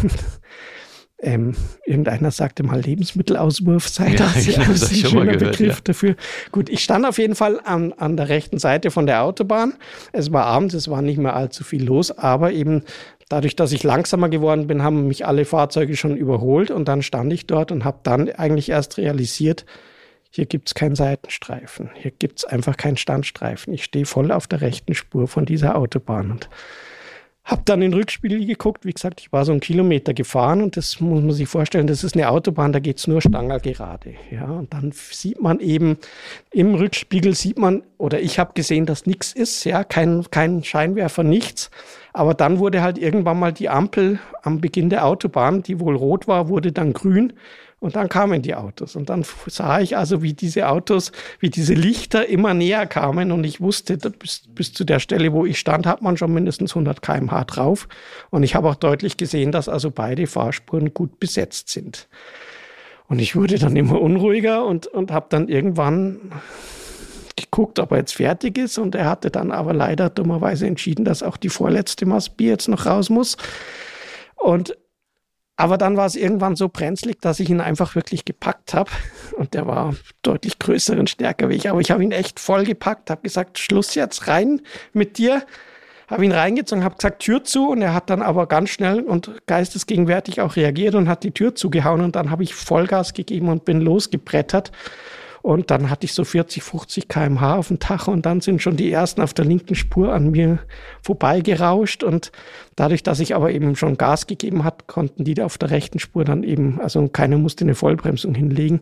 Ähm, irgendeiner sagte mal, Lebensmittelauswurf sei Ja, das. genau, Ja, das das hab ist ich ein schon mal schöner gehört, Begriff ja. dafür. Gut, ich stand auf jeden Fall an, an der rechten Seite von der Autobahn. Es war abends, es war nicht mehr allzu viel los, aber eben dadurch, dass ich langsamer geworden bin, haben mich alle Fahrzeuge schon überholt, und dann stand ich dort und habe dann eigentlich erst realisiert, hier gibt es keinen Seitenstreifen, hier gibt es einfach keinen Standstreifen. Ich stehe voll auf der rechten Spur von dieser Autobahn und habe dann in den Rückspiegel geguckt. Wie gesagt, ich war so einen Kilometer gefahren, und das muss man sich vorstellen, das ist eine Autobahn, da geht es nur stangergerade. Ja, und dann sieht man eben, im Rückspiegel sieht man, oder ich habe gesehen, dass nichts ist, ja, kein, kein Scheinwerfer, nichts. Aber dann wurde halt irgendwann mal die Ampel am Beginn der Autobahn, die wohl rot war, wurde dann grün. Und dann kamen die Autos. Und dann sah ich also, wie diese Autos, wie diese Lichter immer näher kamen. Und ich wusste, bis, bis zu der Stelle, wo ich stand, hat man schon mindestens hundert Kilometer pro Stunde drauf. Und ich habe auch deutlich gesehen, dass also beide Fahrspuren gut besetzt sind. Und ich wurde dann immer unruhiger und, und habe dann irgendwann geguckt, ob er jetzt fertig ist. Und er hatte dann aber leider dummerweise entschieden, dass auch die vorletzte Maß Bier jetzt noch raus muss. Und Aber dann war es irgendwann so brenzlig, dass ich ihn einfach wirklich gepackt habe. Und der war deutlich größer und stärker wie ich. Aber ich habe ihn echt voll gepackt, habe gesagt, Schluss jetzt, rein mit dir. Habe ihn reingezogen, habe gesagt, Tür zu. Und er hat dann aber ganz schnell und geistesgegenwärtig auch reagiert und hat die Tür zugehauen. Und dann habe ich Vollgas gegeben und bin losgebrettert. Und dann hatte ich so vierzig, fünfzig Kilometer pro Stunde auf dem Tacho und dann sind schon die ersten auf der linken Spur an mir vorbeigerauscht. Und dadurch, dass ich aber eben schon Gas gegeben hat, konnten die auf der rechten Spur dann eben, also keiner musste eine Vollbremsung hinlegen.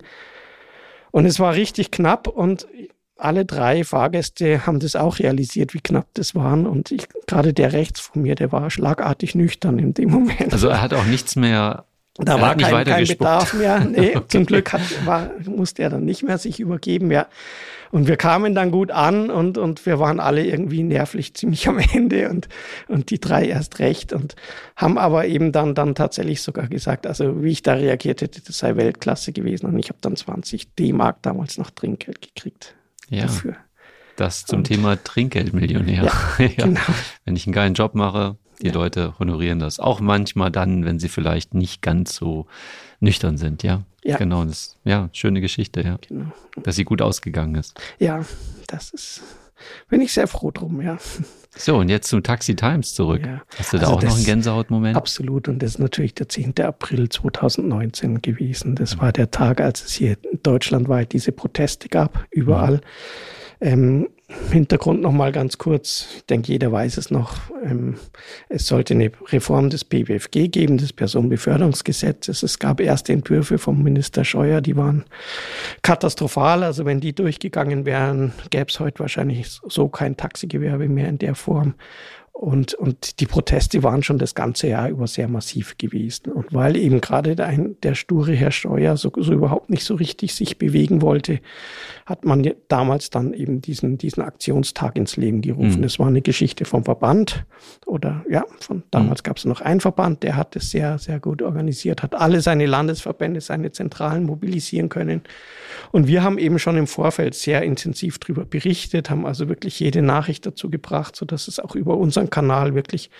Und es war richtig knapp und alle drei Fahrgäste haben das auch realisiert, wie knapp das waren. Und ich, gerade der rechts von mir, der war schlagartig nüchtern in dem Moment. Also er hat auch nichts mehr, da er war hat nicht kein, kein Bedarf mehr. Nee, okay. Zum Glück hat, war, musste er dann nicht mehr sich übergeben. Ja. Und wir kamen dann gut an und, und wir waren alle irgendwie nervlich ziemlich am Ende und, und die drei erst recht und haben aber eben dann, dann tatsächlich sogar gesagt, also wie ich da reagiert hätte, das sei Weltklasse gewesen. Und ich habe dann zwanzig D-Mark damals noch Trinkgeld gekriegt. Ja, dafür. Das zum und, Thema Trinkgeldmillionär. Ja, ja. Genau. Wenn ich einen geilen Job mache, die ja. Leute honorieren das. Auch manchmal dann, wenn sie vielleicht nicht ganz so nüchtern sind, ja. Ja. Genau, das ja, schöne Geschichte, ja. Genau. Dass sie gut ausgegangen ist. Ja, das ist, bin ich sehr froh drum, ja. So, und jetzt zum Taxi Times zurück. Ja. Hast du da also auch noch einen Gänsehautmoment? Absolut, und das ist natürlich der zehnte April zweitausendneunzehn gewesen. Das war der Tag, als es hier deutschlandweit diese Proteste gab, überall. Mhm. Ähm, Hintergrund nochmal ganz kurz, ich denke, jeder weiß es noch, ähm, es sollte eine Reform des B B F G geben, des Personenbeförderungsgesetzes. Es gab erste Entwürfe vom Minister Scheuer, die waren katastrophal. Also wenn die durchgegangen wären, gäbe es heute wahrscheinlich so kein Taxigewerbe mehr in der Form. Und, und die Proteste waren schon das ganze Jahr über sehr massiv gewesen. Und weil eben gerade der, der sture Herr Scheuer so, so überhaupt nicht so richtig sich bewegen wollte, hat man damals dann eben diesen, diesen Aktionstag ins Leben gerufen. Mhm. Das war eine Geschichte vom Verband oder ja, von damals mhm. gab es noch einen Verband, der hat es sehr, sehr gut organisiert, hat alle seine Landesverbände, seine Zentralen mobilisieren können. Und wir haben eben schon im Vorfeld sehr intensiv darüber berichtet, haben also wirklich jede Nachricht dazu gebracht, sodass es auch über unseren Kanal wirklich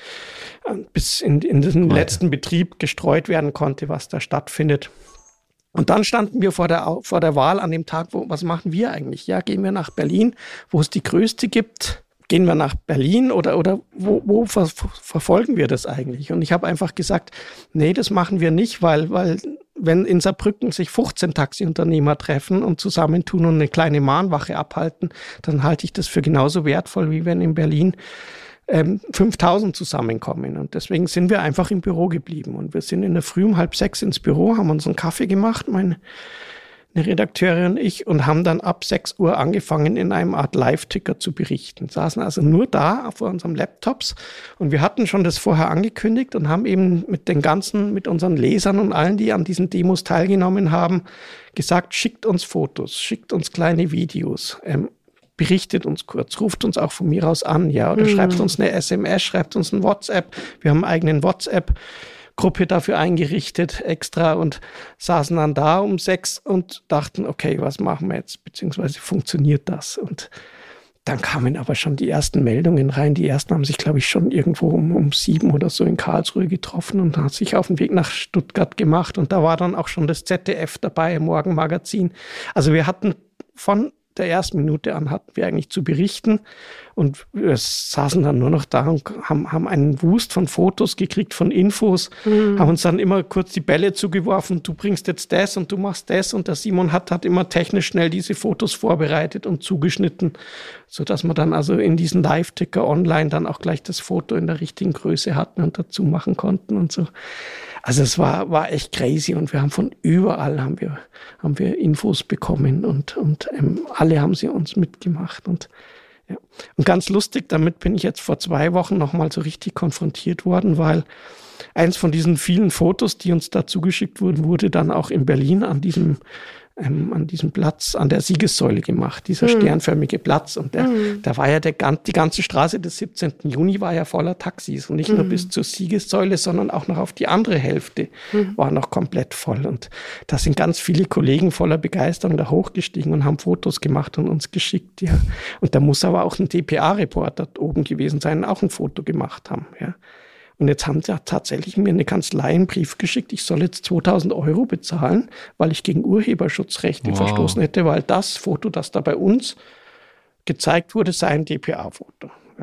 bis in, in den Weiter. letzten Betrieb gestreut werden konnte, was da stattfindet. Und dann standen wir vor der, vor der Wahl an dem Tag, wo, was machen wir eigentlich? Ja, gehen wir nach Berlin, wo es die größte gibt? Gehen wir nach Berlin oder, oder wo, wo ver, verfolgen wir das eigentlich? Und ich habe einfach gesagt, nee, das machen wir nicht, weil, weil wenn in Saarbrücken sich fünfzehn Taxiunternehmer treffen und zusammentun und eine kleine Mahnwache abhalten, dann halte ich das für genauso wertvoll, wie wenn in Berlin ähm, fünftausend zusammenkommen. Und deswegen sind wir einfach im Büro geblieben. Und wir sind in der Früh um halb sechs ins Büro, haben uns einen Kaffee gemacht, meine eine Redakteurin und ich, und haben dann ab sechs Uhr angefangen, in einem Art Live-Ticker zu berichten. Saßen also nur da vor unseren Laptops und wir hatten schon das vorher angekündigt und haben eben mit den ganzen, mit unseren Lesern und allen, die an diesen Demos teilgenommen haben, gesagt, schickt uns Fotos, schickt uns kleine Videos, ähm, berichtet uns kurz, ruft uns auch von mir aus an, ja, oder mhm. schreibt uns eine S M S, schreibt uns ein WhatsApp. Wir haben einen eigenen WhatsApp Gruppe dafür eingerichtet extra und saßen dann da um sechs und dachten, okay, was machen wir jetzt, beziehungsweise funktioniert das? Und dann kamen aber schon die ersten Meldungen rein. Die ersten haben sich, glaube ich, schon irgendwo um, um sieben oder so in Karlsruhe getroffen und hat sich auf den Weg nach Stuttgart gemacht. Und da war dann auch schon das Z D F dabei im Morgenmagazin. Also wir hatten von der ersten Minute an hatten wir eigentlich zu berichten und wir saßen dann nur noch da und haben, haben einen Wust von Fotos gekriegt, von Infos, mhm. haben uns dann immer kurz die Bälle zugeworfen, du bringst jetzt das und du machst das, und der Simon hat, hat immer technisch schnell diese Fotos vorbereitet und zugeschnitten, sodass wir dann also in diesen Live-Ticker online dann auch gleich das Foto in der richtigen Größe hatten und dazu machen konnten und so. Also es war, war echt crazy und wir haben von überall haben wir, haben wir Infos bekommen und, und ähm, alle haben sie uns mitgemacht. Und, ja. und ganz lustig, damit bin ich jetzt vor zwei Wochen nochmal so richtig konfrontiert worden, weil eins von diesen vielen Fotos, die uns da zugeschickt wurden, wurde dann auch in Berlin an diesem Ähm, an diesem Platz, an der Siegessäule gemacht, dieser mhm. sternförmige Platz. Und der, mhm. da war ja der, die ganze Straße des siebzehnten Juni war ja voller Taxis. Und nicht mhm. nur bis zur Siegessäule, sondern auch noch auf die andere Hälfte mhm. war noch komplett voll. Und da sind ganz viele Kollegen voller Begeisterung da hochgestiegen und haben Fotos gemacht und uns geschickt. Ja. Und da muss aber auch ein D P A-Reporter oben gewesen sein, auch ein Foto gemacht haben. Ja. Und jetzt haben sie tatsächlich mir eine Kanzlei einen Brief geschickt, ich soll jetzt zweitausend Euro bezahlen, weil ich gegen Urheberschutzrechte wow. verstoßen hätte, weil das Foto, das da bei uns gezeigt wurde, sei ein D P A-Foto. Ja.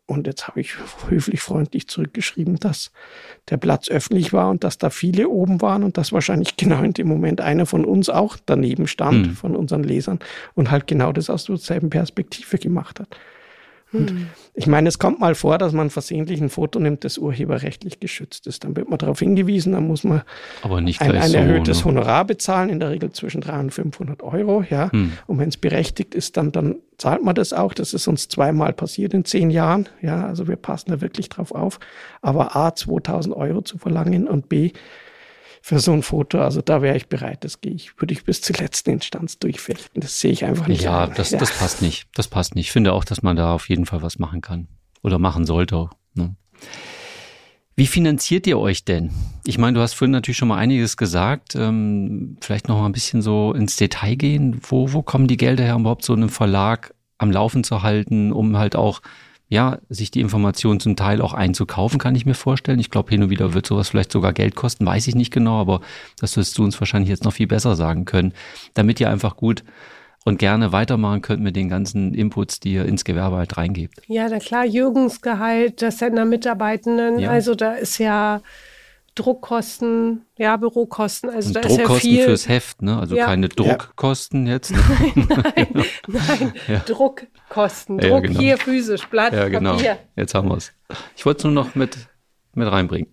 Und jetzt habe ich höflich freundlich zurückgeschrieben, dass der Platz öffentlich war und dass da viele oben waren und dass wahrscheinlich genau in dem Moment einer von uns auch daneben stand, hm. von unseren Lesern, und halt genau das aus derselben Perspektive gemacht hat. Und hm. ich meine, es kommt mal vor, dass man versehentlich ein Foto nimmt, das urheberrechtlich geschützt ist. Dann wird man darauf hingewiesen, dann muss man Aber nicht ein, ein so, erhöhtes ne? Honorar bezahlen, in der Regel zwischen dreihundert und fünfhundert Euro. Ja. Hm. Und wenn es berechtigt ist, dann, dann zahlt man das auch. Das ist uns zweimal passiert in zehn Jahren. Ja, also wir passen da wirklich drauf auf. Aber A, zweitausend Euro zu verlangen und B, für so ein Foto, also da wäre ich bereit, das gehe ich, würde ich bis zur letzten Instanz durchfechten. Das sehe ich einfach nicht. Ja, ein. das, ja, das passt nicht. Das passt nicht. Ich finde auch, dass man da auf jeden Fall was machen kann oder machen sollte. Ne? Wie finanziert ihr euch denn? Ich meine, du hast vorhin natürlich schon mal einiges gesagt. Ähm, vielleicht noch mal ein bisschen so ins Detail gehen. Wo, wo kommen die Gelder her, um überhaupt so einen Verlag am Laufen zu halten, um halt auch ja, sich die Informationen zum Teil auch einzukaufen, kann ich mir vorstellen. Ich glaube, hin und wieder wird sowas vielleicht sogar Geld kosten, weiß ich nicht genau, aber das wirst du uns wahrscheinlich jetzt noch viel besser sagen können, damit ihr einfach gut und gerne weitermachen könnt mit den ganzen Inputs, die ihr ins Gewerbe halt reingebt. Ja, na klar, Jürgens Gehalt, das sind der Mitarbeitenden, ja. Also da ist ja Druckkosten, ja, Bürokosten, also und da Druckkosten ist ja viel. Fürs Heft, ne? Also ja. keine Druckkosten ja. jetzt. Ne? Nein, nein, ja. Druckkosten, Druck ja, genau. hier physisch, Blatt, ja, genau. Papier. Jetzt haben wir es. Ich wollte es nur noch mit, mit reinbringen.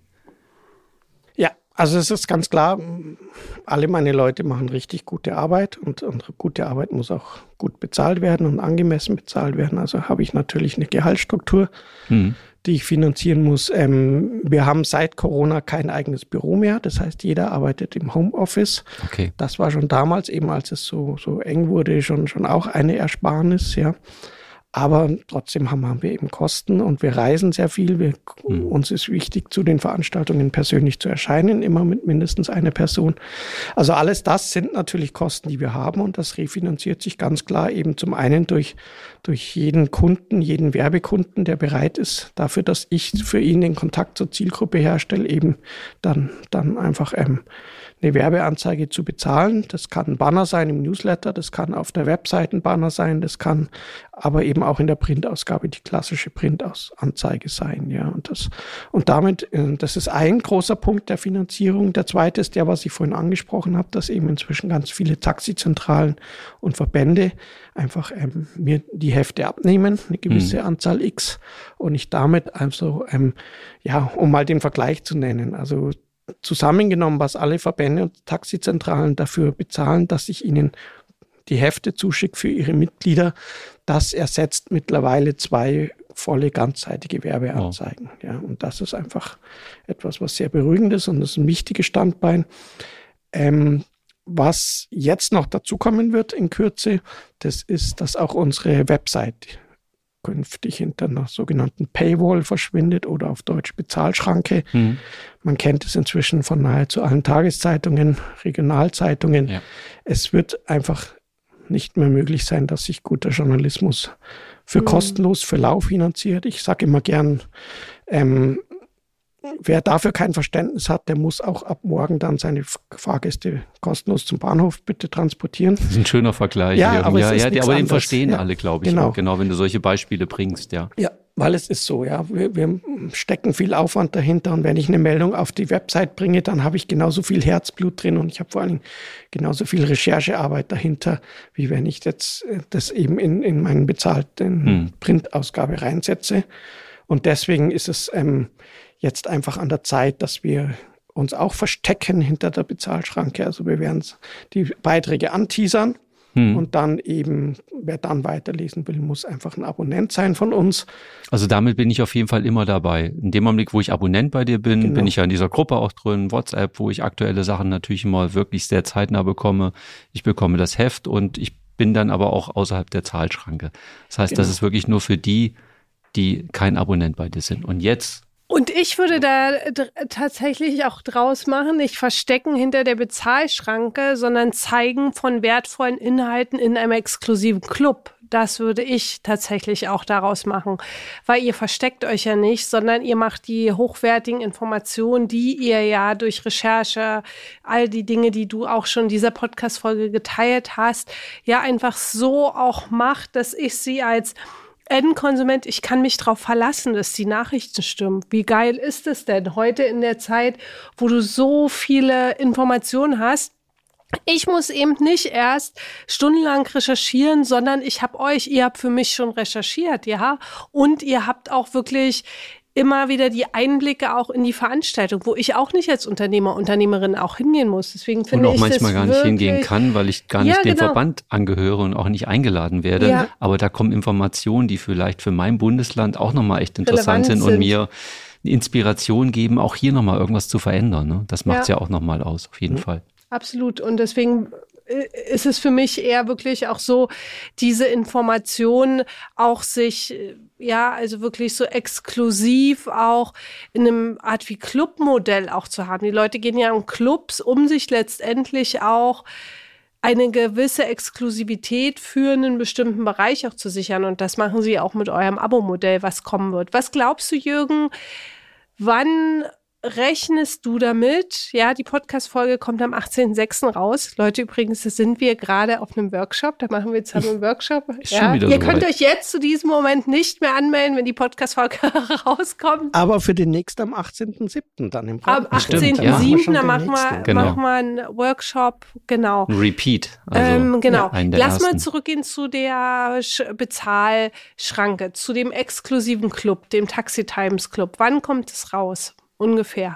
Ja, also es ist ganz klar, alle meine Leute machen richtig gute Arbeit und, und gute Arbeit muss auch gut bezahlt werden und angemessen bezahlt werden. Also habe ich natürlich eine Gehaltsstruktur, mhm. die ich finanzieren muss. Ähm, wir haben seit Corona kein eigenes Büro mehr. Das heißt, jeder arbeitet im Homeoffice. Okay. Das war schon damals, eben als es so, so eng wurde, schon, schon auch eine Ersparnis, ja. Aber trotzdem haben, haben wir eben Kosten und wir reisen sehr viel. Wir, mhm. Uns ist wichtig, zu den Veranstaltungen persönlich zu erscheinen, immer mit mindestens einer Person. Also alles das sind natürlich Kosten, die wir haben und das refinanziert sich ganz klar eben zum einen durch, durch jeden Kunden, jeden Werbekunden, der bereit ist, dafür, dass ich für ihn den Kontakt zur Zielgruppe herstelle, eben dann, dann einfach ähm, eine Werbeanzeige zu bezahlen. Das kann ein Banner sein im Newsletter, das kann auf der Webseite ein Banner sein, das kann aber eben auch in der Printausgabe die klassische Printanzeige sein. Ja, und das, und damit, das ist ein großer Punkt der Finanzierung. Der zweite ist der, was ich vorhin angesprochen habe, dass eben inzwischen ganz viele Taxizentralen und Verbände einfach ähm, mir die Hefte abnehmen, eine gewisse mhm. Anzahl X, und ich damit also, ähm, ja, um mal den Vergleich zu nennen, also zusammengenommen, was alle Verbände und Taxizentralen dafür bezahlen, dass ich ihnen die Hefte zuschicke für ihre Mitglieder, das ersetzt mittlerweile zwei volle ganzseitige Werbeanzeigen. Oh. Ja, und das ist einfach etwas, was sehr beruhigend ist und das ist ein wichtiges Standbein. Ähm, was jetzt noch dazukommen wird in Kürze, das ist, dass auch unsere Website künftig hinter einer sogenannten Paywall verschwindet oder auf Deutsch Bezahlschranke. Mhm. Man kennt es inzwischen von nahezu allen Tageszeitungen, Regionalzeitungen. Ja. Es wird einfach nicht mehr möglich sein, dass sich guter Journalismus für mhm. kostenlos, für lau finanziert. Ich sage immer gern, ähm, wer dafür kein Verständnis hat, der muss auch ab morgen dann seine Fahrgäste kostenlos zum Bahnhof bitte transportieren. Das ist ein schöner Vergleich. Ja, aber, ja, es ja, ist aber den anderes. verstehen ja, alle, glaube ich. Genau. Auch, genau, wenn du solche Beispiele bringst, ja. Ja, weil es ist so, ja. Wir, wir stecken viel Aufwand dahinter und wenn ich eine Meldung auf die Website bringe, dann habe ich genauso viel Herzblut drin und ich habe vor allem genauso viel Recherchearbeit dahinter, wie wenn ich jetzt das eben in, in meinen bezahlten hm. Printausgabe reinsetze. Und deswegen ist es ähm, jetzt einfach an der Zeit, dass wir uns auch verstecken hinter der Bezahlschranke. Also wir werden die Beiträge anteasern hm. und dann eben, wer dann weiterlesen will, muss einfach ein Abonnent sein von uns. Also damit bin ich auf jeden Fall immer dabei. In dem Augenblick, wo ich Abonnent bei dir bin, genau. bin ich ja in dieser Gruppe auch drin, WhatsApp, wo ich aktuelle Sachen natürlich immer wirklich sehr zeitnah bekomme. Ich bekomme das Heft und ich bin dann aber auch außerhalb der Zahlschranke. Das heißt, genau. das ist wirklich nur für die, die kein Abonnent bei dir sind. Und jetzt... Und ich würde da d- tatsächlich auch draus machen, nicht verstecken hinter der Bezahlschranke, sondern zeigen von wertvollen Inhalten in einem exklusiven Club. Das würde ich tatsächlich auch daraus machen, weil ihr versteckt euch ja nicht, sondern ihr macht die hochwertigen Informationen, die ihr ja durch Recherche, all die Dinge, die du auch schon in dieser Podcast-Folge geteilt hast, ja einfach so auch macht, dass ich sie als Endkonsument, ich kann mich darauf verlassen, dass die Nachrichten stimmen. Wie geil ist es denn heute in der Zeit, wo du so viele Informationen hast? Ich muss eben nicht erst stundenlang recherchieren, sondern ich habe euch, ihr habt für mich schon recherchiert, ja. Und ihr habt auch wirklich immer wieder die Einblicke auch in die Veranstaltung, wo ich auch nicht als Unternehmer, Unternehmerin auch hingehen muss. Deswegen finde ich und auch manchmal gar nicht hingehen kann, weil ich gar nicht ja, dem genau. Verband angehöre und auch nicht eingeladen werde. Ja. Aber da kommen Informationen, die vielleicht für mein Bundesland auch nochmal echt interessant sind, sind und mir eine Inspiration geben, auch hier nochmal irgendwas zu verändern. Ne? Das macht es ja. ja auch nochmal aus, auf jeden mhm. Fall. Absolut. Und deswegen ist es für mich eher wirklich auch so, diese Informationen auch sich, ja, also wirklich so exklusiv auch in einem Art wie Clubmodell auch zu haben. Die Leute gehen ja in Clubs, um sich letztendlich auch eine gewisse Exklusivität für einen bestimmten Bereich auch zu sichern. Und das machen sie auch mit eurem Abo-Modell, was kommen wird. Was glaubst du, Jürgen, wann rechnest du damit? Ja, die Podcast-Folge kommt am achtzehnten sechsten raus. Leute, übrigens, da sind wir gerade auf einem Workshop. Da machen wir jetzt einen Workshop. Ja. Ihr so könnt weit. euch jetzt zu diesem Moment nicht mehr anmelden, wenn die Podcast-Folge rauskommt. Aber für den nächsten am achtzehnten siebten dann im Am achtzehnten siebten Ja. machen wir, genau. machen wir einen Workshop. Genau. Ein Repeat. Also ähm, genau. Ja, Lass ersten. mal zurückgehen zu der Sch- Bezahlschranke, zu dem exklusiven Club, dem Taxi Times Club. Wann kommt es raus? Ungefähr.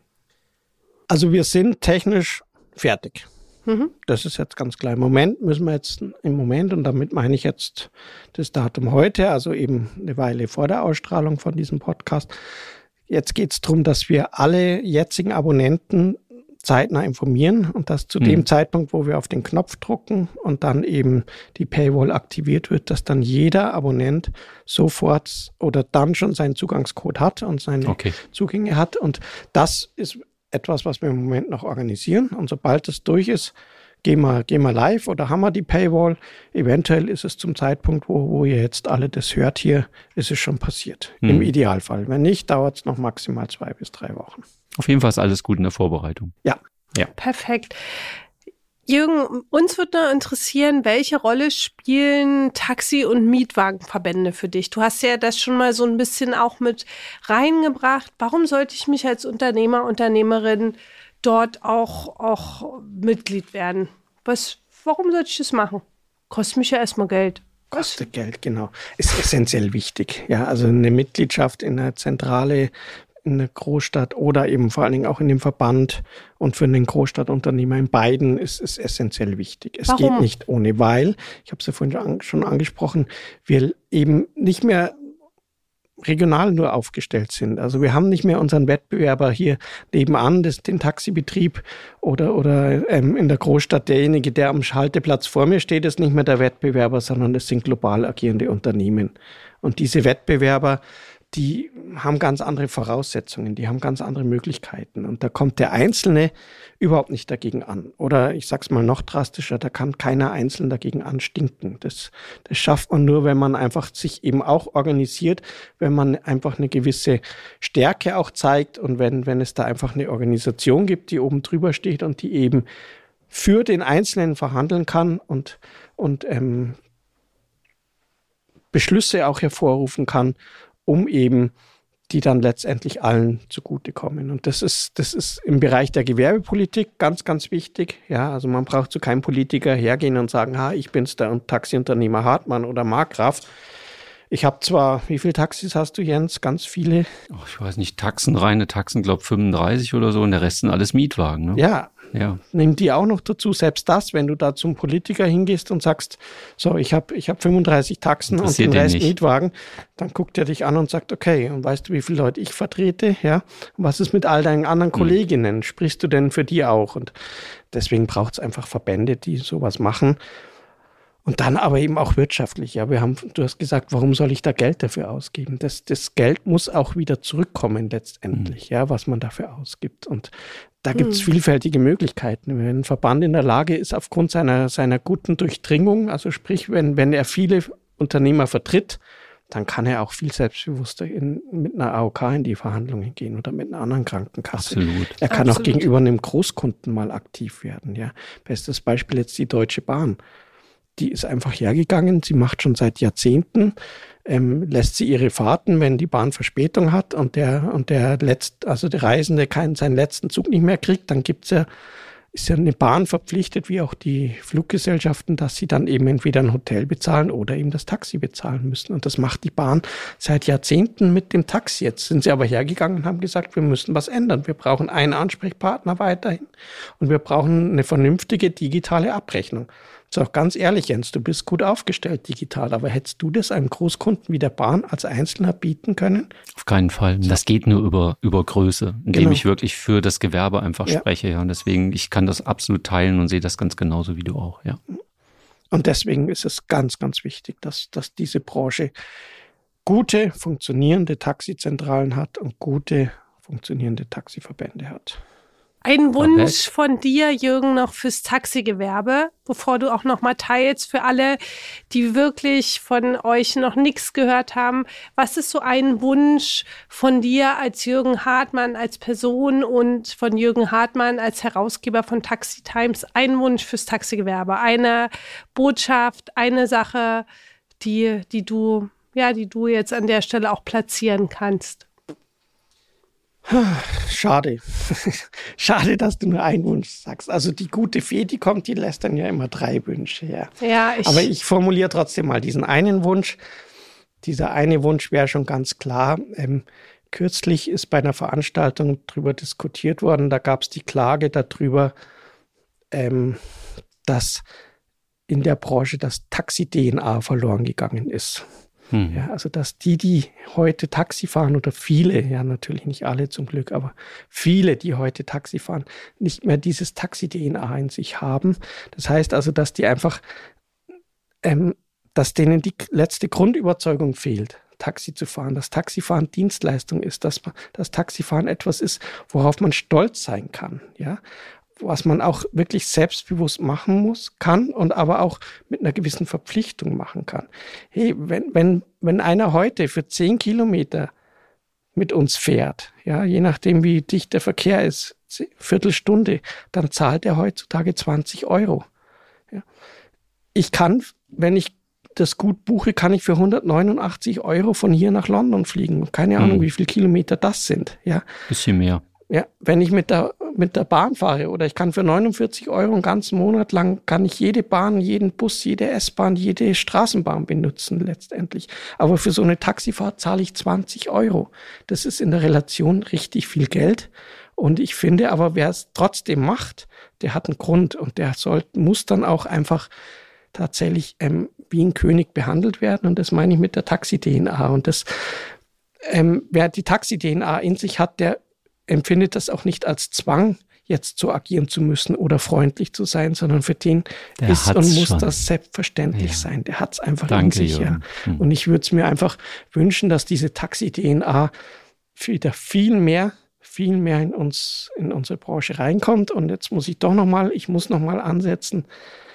Also wir sind technisch fertig. Mhm. Das ist jetzt ganz klar. Im Moment müssen wir jetzt, im Moment, und damit meine ich jetzt das Datum heute, also eben eine Weile vor der Ausstrahlung von diesem Podcast. Jetzt geht es darum, dass wir alle jetzigen Abonnenten zeitnah informieren und dass zu mhm. dem Zeitpunkt, wo wir auf den Knopf drucken und dann eben die Paywall aktiviert wird, dass dann jeder Abonnent sofort oder dann schon seinen Zugangscode hat und seine okay. Zugänge hat. Und das ist etwas, was wir im Moment noch organisieren. Und sobald das durch ist, gehen wir, gehen wir live oder haben wir die Paywall. Eventuell ist es zum Zeitpunkt, wo, wo ihr jetzt alle das hört hier, ist es schon passiert. Mhm. Im Idealfall. Wenn nicht, dauert es noch maximal zwei bis drei Wochen. Auf jeden Fall ist alles gut in der Vorbereitung. Ja. ja. Perfekt. Jürgen, uns würde noch interessieren, welche Rolle spielen Taxi- und Mietwagenverbände für dich? Du hast ja das schon mal so ein bisschen auch mit reingebracht. Warum sollte ich mich als Unternehmer, Unternehmerin dort auch, auch Mitglied werden? Was, warum sollte ich das machen? Kostet mich ja erstmal Geld. Kostet Geld, genau. Ist essentiell wichtig. Ja, also eine Mitgliedschaft in einer Zentrale, in der Großstadt oder eben vor allen Dingen auch in dem Verband und für den Großstadtunternehmer in beiden ist es essentiell wichtig. Es Warum? geht nicht ohne, weil, ich habe es ja vorhin schon angesprochen, wir eben nicht mehr regional nur aufgestellt sind. Also wir haben nicht mehr unseren Wettbewerber hier nebenan, das, den Taxibetrieb oder, oder ähm, in der Großstadt derjenige, der am Halteplatz vor mir steht, ist nicht mehr der Wettbewerber, sondern es sind global agierende Unternehmen. Und diese Wettbewerber, die haben ganz andere Voraussetzungen, die haben ganz andere Möglichkeiten. Und da kommt der Einzelne überhaupt nicht dagegen an. Oder ich sag's mal noch drastischer, da kann keiner Einzelne dagegen anstinken. Das, das schafft man nur, wenn man einfach sich eben auch organisiert, wenn man einfach eine gewisse Stärke auch zeigt und wenn, wenn es da einfach eine Organisation gibt, die oben drüber steht und die eben für den Einzelnen verhandeln kann und, und ähm, Beschlüsse auch hervorrufen kann, um eben die dann letztendlich allen zugutekommen. Und das ist, das ist im Bereich der Gewerbepolitik ganz, ganz wichtig. Ja, also man braucht zu keinem Politiker hergehen und sagen, ha, ich bin's der Taxiunternehmer Hartmann oder Markgraf. Ich habe zwar, wie viele Taxis hast du, Jens? Ganz viele? Oh, ich weiß nicht, Taxen, reine Taxen, glaube fünfunddreißig oder so und der Rest sind alles Mietwagen. Ne? Ja, ja. Nimm die auch noch dazu. Selbst das, wenn du da zum Politiker hingehst und sagst, so, ich habe ich hab fünfunddreißig Taxen und den Rest nicht. Mietwagen, dann guckt er dich an und sagt, okay, und weißt du, wie viele Leute ich vertrete? Ja, und was ist mit all deinen anderen Kolleginnen? Hm. Sprichst du denn für die auch? Und deswegen braucht es einfach Verbände, die sowas machen. Und dann aber eben auch wirtschaftlich. Ja, wir haben, du hast gesagt, warum soll ich da Geld dafür ausgeben? Das, das Geld muss auch wieder zurückkommen letztendlich, mhm. ja, was man dafür ausgibt. Und da gibt es mhm. vielfältige Möglichkeiten. Wenn ein Verband in der Lage ist, aufgrund seiner, seiner guten Durchdringung, also sprich, wenn, wenn er viele Unternehmer vertritt, dann kann er auch viel selbstbewusster in, mit einer A O K in die Verhandlungen gehen oder mit einer anderen Krankenkasse. Absolut. Er kann Absolut. auch gegenüber einem Großkunden mal aktiv werden. Ja. Bestes Beispiel jetzt die Deutsche Bahn. die ist einfach hergegangen. Sie macht schon seit Jahrzehnten, ähm, lässt sie ihre Fahrten, wenn die Bahn Verspätung hat und der, und der letzt, also der Reisende keinen, seinen letzten Zug nicht mehr kriegt, dann gibt's ja, ist ja eine Bahn verpflichtet, wie auch die Fluggesellschaften, dass sie dann eben entweder ein Hotel bezahlen oder eben das Taxi bezahlen müssen. Und das macht die Bahn seit Jahrzehnten mit dem Taxi. Jetzt sind sie aber hergegangen und haben gesagt, wir müssen was ändern. Wir brauchen einen Ansprechpartner weiterhin und wir brauchen eine vernünftige digitale Abrechnung. Ich sage auch ganz ehrlich, Jens, du bist gut aufgestellt digital, aber hättest du das einem Großkunden wie der Bahn als Einzelner bieten können? Auf keinen Fall. Das geht nur über, über Größe, indem Genau. ich wirklich für das Gewerbe einfach Ja. spreche. Ja. Und deswegen, ich kann das absolut teilen und sehe das ganz genauso wie du auch. Ja. Und deswegen ist es ganz, ganz wichtig, dass, dass diese Branche gute, funktionierende Taxizentralen hat und gute, funktionierende Taxiverbände hat. Ein Wunsch von dir, Jürgen, noch fürs Taxigewerbe, bevor du auch noch mal teilst für alle, die wirklich von euch noch nichts gehört haben. Was ist so ein Wunsch von dir als Jürgen Hartmann als Person und von Jürgen Hartmann als Herausgeber von Taxi Times? Ein Wunsch fürs Taxigewerbe, eine Botschaft, eine Sache, die, die du, ja, die du jetzt an der Stelle auch platzieren kannst. Schade. Schade, dass du nur einen Wunsch sagst. Also die gute Fee, die kommt, die lässt dann ja immer drei Wünsche her. Ja, ich Aber ich formuliere trotzdem mal diesen einen Wunsch. Dieser eine Wunsch wäre schon ganz klar. Ähm, kürzlich ist bei einer Veranstaltung darüber diskutiert worden. Da gab es die Klage darüber, ähm, dass in der Branche das Taxi-D N A verloren gegangen ist. Hm. Ja, also dass die, die heute Taxi fahren oder viele, ja natürlich nicht alle zum Glück, aber viele, die heute Taxi fahren, nicht mehr dieses Taxi-D N A in sich haben. Das heißt also, dass die einfach, ähm, dass denen die letzte Grundüberzeugung fehlt, Taxi zu fahren. Dass Taxifahren Dienstleistung ist, dass das Taxifahren etwas ist, worauf man stolz sein kann, ja. Was man auch wirklich selbstbewusst machen muss, kann und aber auch mit einer gewissen Verpflichtung machen kann. Hey, wenn, wenn, wenn einer heute für zehn Kilometer mit uns fährt, ja, je nachdem wie dicht der Verkehr ist, Viertelstunde, dann zahlt er heutzutage zwanzig Euro. Ja. Ich kann, wenn ich das gut buche, kann ich für hundertneunundachtzig Euro von hier nach London fliegen. Keine Ahnung, hm. wie viele Kilometer das sind. Ja. Bisschen mehr. Ja, wenn ich mit der, mit der Bahn fahre oder ich kann für neunundvierzig Euro einen ganzen Monat lang, kann ich jede Bahn, jeden Bus, jede S-Bahn, jede Straßenbahn benutzen letztendlich. Aber für so eine Taxifahrt zahle ich zwanzig Euro. Das ist in der Relation richtig viel Geld. Und ich finde aber, wer es trotzdem macht, der hat einen Grund und der soll, muss dann auch einfach tatsächlich ähm, wie ein König behandelt werden. Und das meine ich mit der Taxi-D N A. Und das, ähm, wer die Taxi-D N A in sich hat, der empfindet das auch nicht als Zwang, jetzt so agieren zu müssen oder freundlich zu sein, sondern für den Der ist und hat's muss schon. das selbstverständlich Ja. sein. Der hat es einfach Danke, in sich. Ja. Jürgen. Hm. Und ich würde es mir einfach wünschen, dass diese Taxi-D N A wieder viel mehr, viel mehr in uns, in unsere Branche reinkommt. Und jetzt muss ich doch nochmal, ich muss nochmal ansetzen.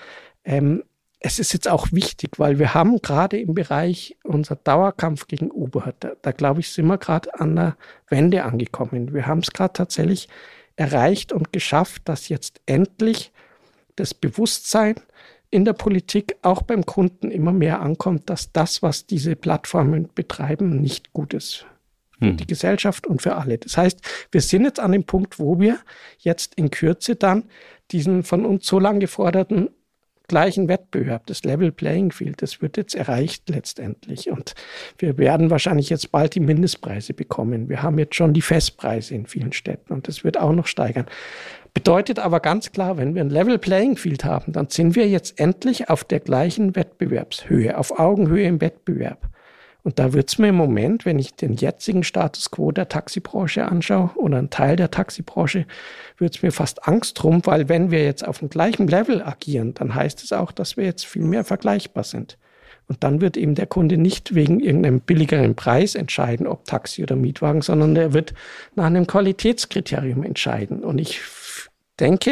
Ähm, Es ist jetzt auch wichtig, weil wir haben gerade im Bereich unser Dauerkampf gegen Uber, da, da glaube ich, sind wir gerade an der Wende angekommen. Wir haben es gerade tatsächlich erreicht und geschafft, dass jetzt endlich das Bewusstsein in der Politik, auch beim Kunden immer mehr ankommt, dass das, was diese Plattformen betreiben, nicht gut ist für Hm. die Gesellschaft und für alle. Das heißt, wir sind jetzt an dem Punkt, wo wir jetzt in Kürze dann diesen von uns so lange geforderten gleichen Wettbewerb, das Level Playing Field, das wird jetzt erreicht letztendlich. Und wir werden wahrscheinlich jetzt bald die Mindestpreise bekommen. Wir haben jetzt schon die Festpreise in vielen Städten und das wird auch noch steigern. Bedeutet aber ganz klar, wenn wir ein Level Playing Field haben, dann sind wir jetzt endlich auf der gleichen Wettbewerbshöhe, auf Augenhöhe im Wettbewerb. Und da wird es mir im Moment, wenn ich den jetzigen Status quo der Taxibranche anschaue oder einen Teil der Taxibranche, wird es mir fast Angst drum, weil wenn wir jetzt auf dem gleichen Level agieren, dann heißt es auch, dass wir jetzt viel mehr vergleichbar sind. Und dann wird eben der Kunde nicht wegen irgendeinem billigeren Preis entscheiden, ob Taxi oder Mietwagen, sondern er wird nach einem Qualitätskriterium entscheiden. Und ich f- denke,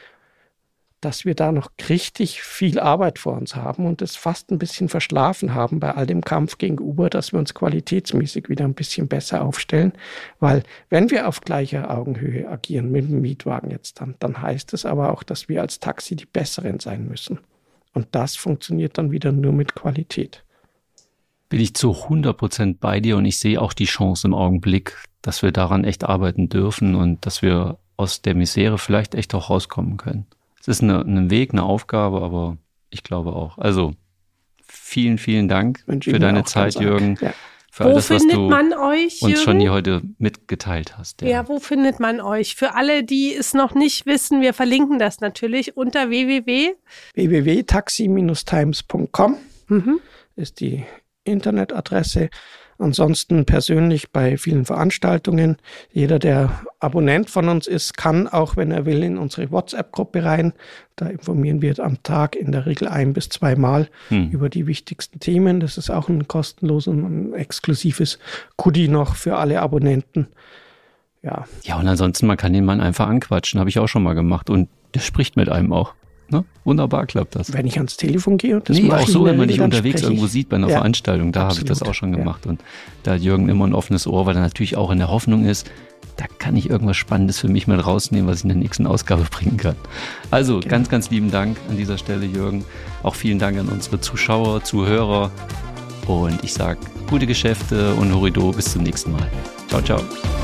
dass wir da noch richtig viel Arbeit vor uns haben und das fast ein bisschen verschlafen haben bei all dem Kampf gegen Uber, dass wir uns qualitätsmäßig wieder ein bisschen besser aufstellen. Weil wenn wir auf gleicher Augenhöhe agieren mit dem Mietwagen jetzt dann, dann heißt es aber auch, dass wir als Taxi die Besseren sein müssen. Und das funktioniert dann wieder nur mit Qualität. Bin ich zu hundert Prozent bei dir und ich sehe auch die Chance im Augenblick, dass wir daran echt arbeiten dürfen und dass wir aus der Misere vielleicht echt auch rauskommen können. Es ist eine, ein Weg, eine Aufgabe, aber ich glaube auch. Also vielen, vielen Dank für deine Zeit, Jürgen. Ja. Für wo alles, was findet du man euch, Jürgen? uns schon hier heute mitgeteilt hast. Ja. ja, wo findet man euch? Für alle, die es noch nicht wissen, wir verlinken das natürlich unter w w w punkt taxi times punkt com mhm. ist die Internetadresse. Ansonsten persönlich bei vielen Veranstaltungen. Jeder, der Abonnent von uns ist, kann auch, wenn er will, in unsere WhatsApp-Gruppe rein. Da informieren wir am Tag in der Regel ein- bis zweimal hm. über die wichtigsten Themen. Das ist auch ein kostenloses und ein exklusives Goodie noch für alle Abonnenten. Ja. Ja, und ansonsten, man kann den Mann einfach anquatschen. Habe ich auch schon mal gemacht. Und der spricht mit einem auch. Ne? Wunderbar klappt das. Wenn ich ans Telefon gehe und das nee, mache auch so, wenn man dich unterwegs irgendwo sieht bei einer ja, Veranstaltung, da habe ich das auch schon gemacht. Ja. Und da hat Jürgen immer ein offenes Ohr, weil er natürlich auch in der Hoffnung ist, da kann ich irgendwas Spannendes für mich mal rausnehmen, was ich in der nächsten Ausgabe bringen kann. Also genau. ganz, ganz lieben Dank an dieser Stelle, Jürgen. Auch vielen Dank an unsere Zuschauer, Zuhörer. Und ich sage gute Geschäfte und Horido, bis zum nächsten Mal. Ciao, ciao.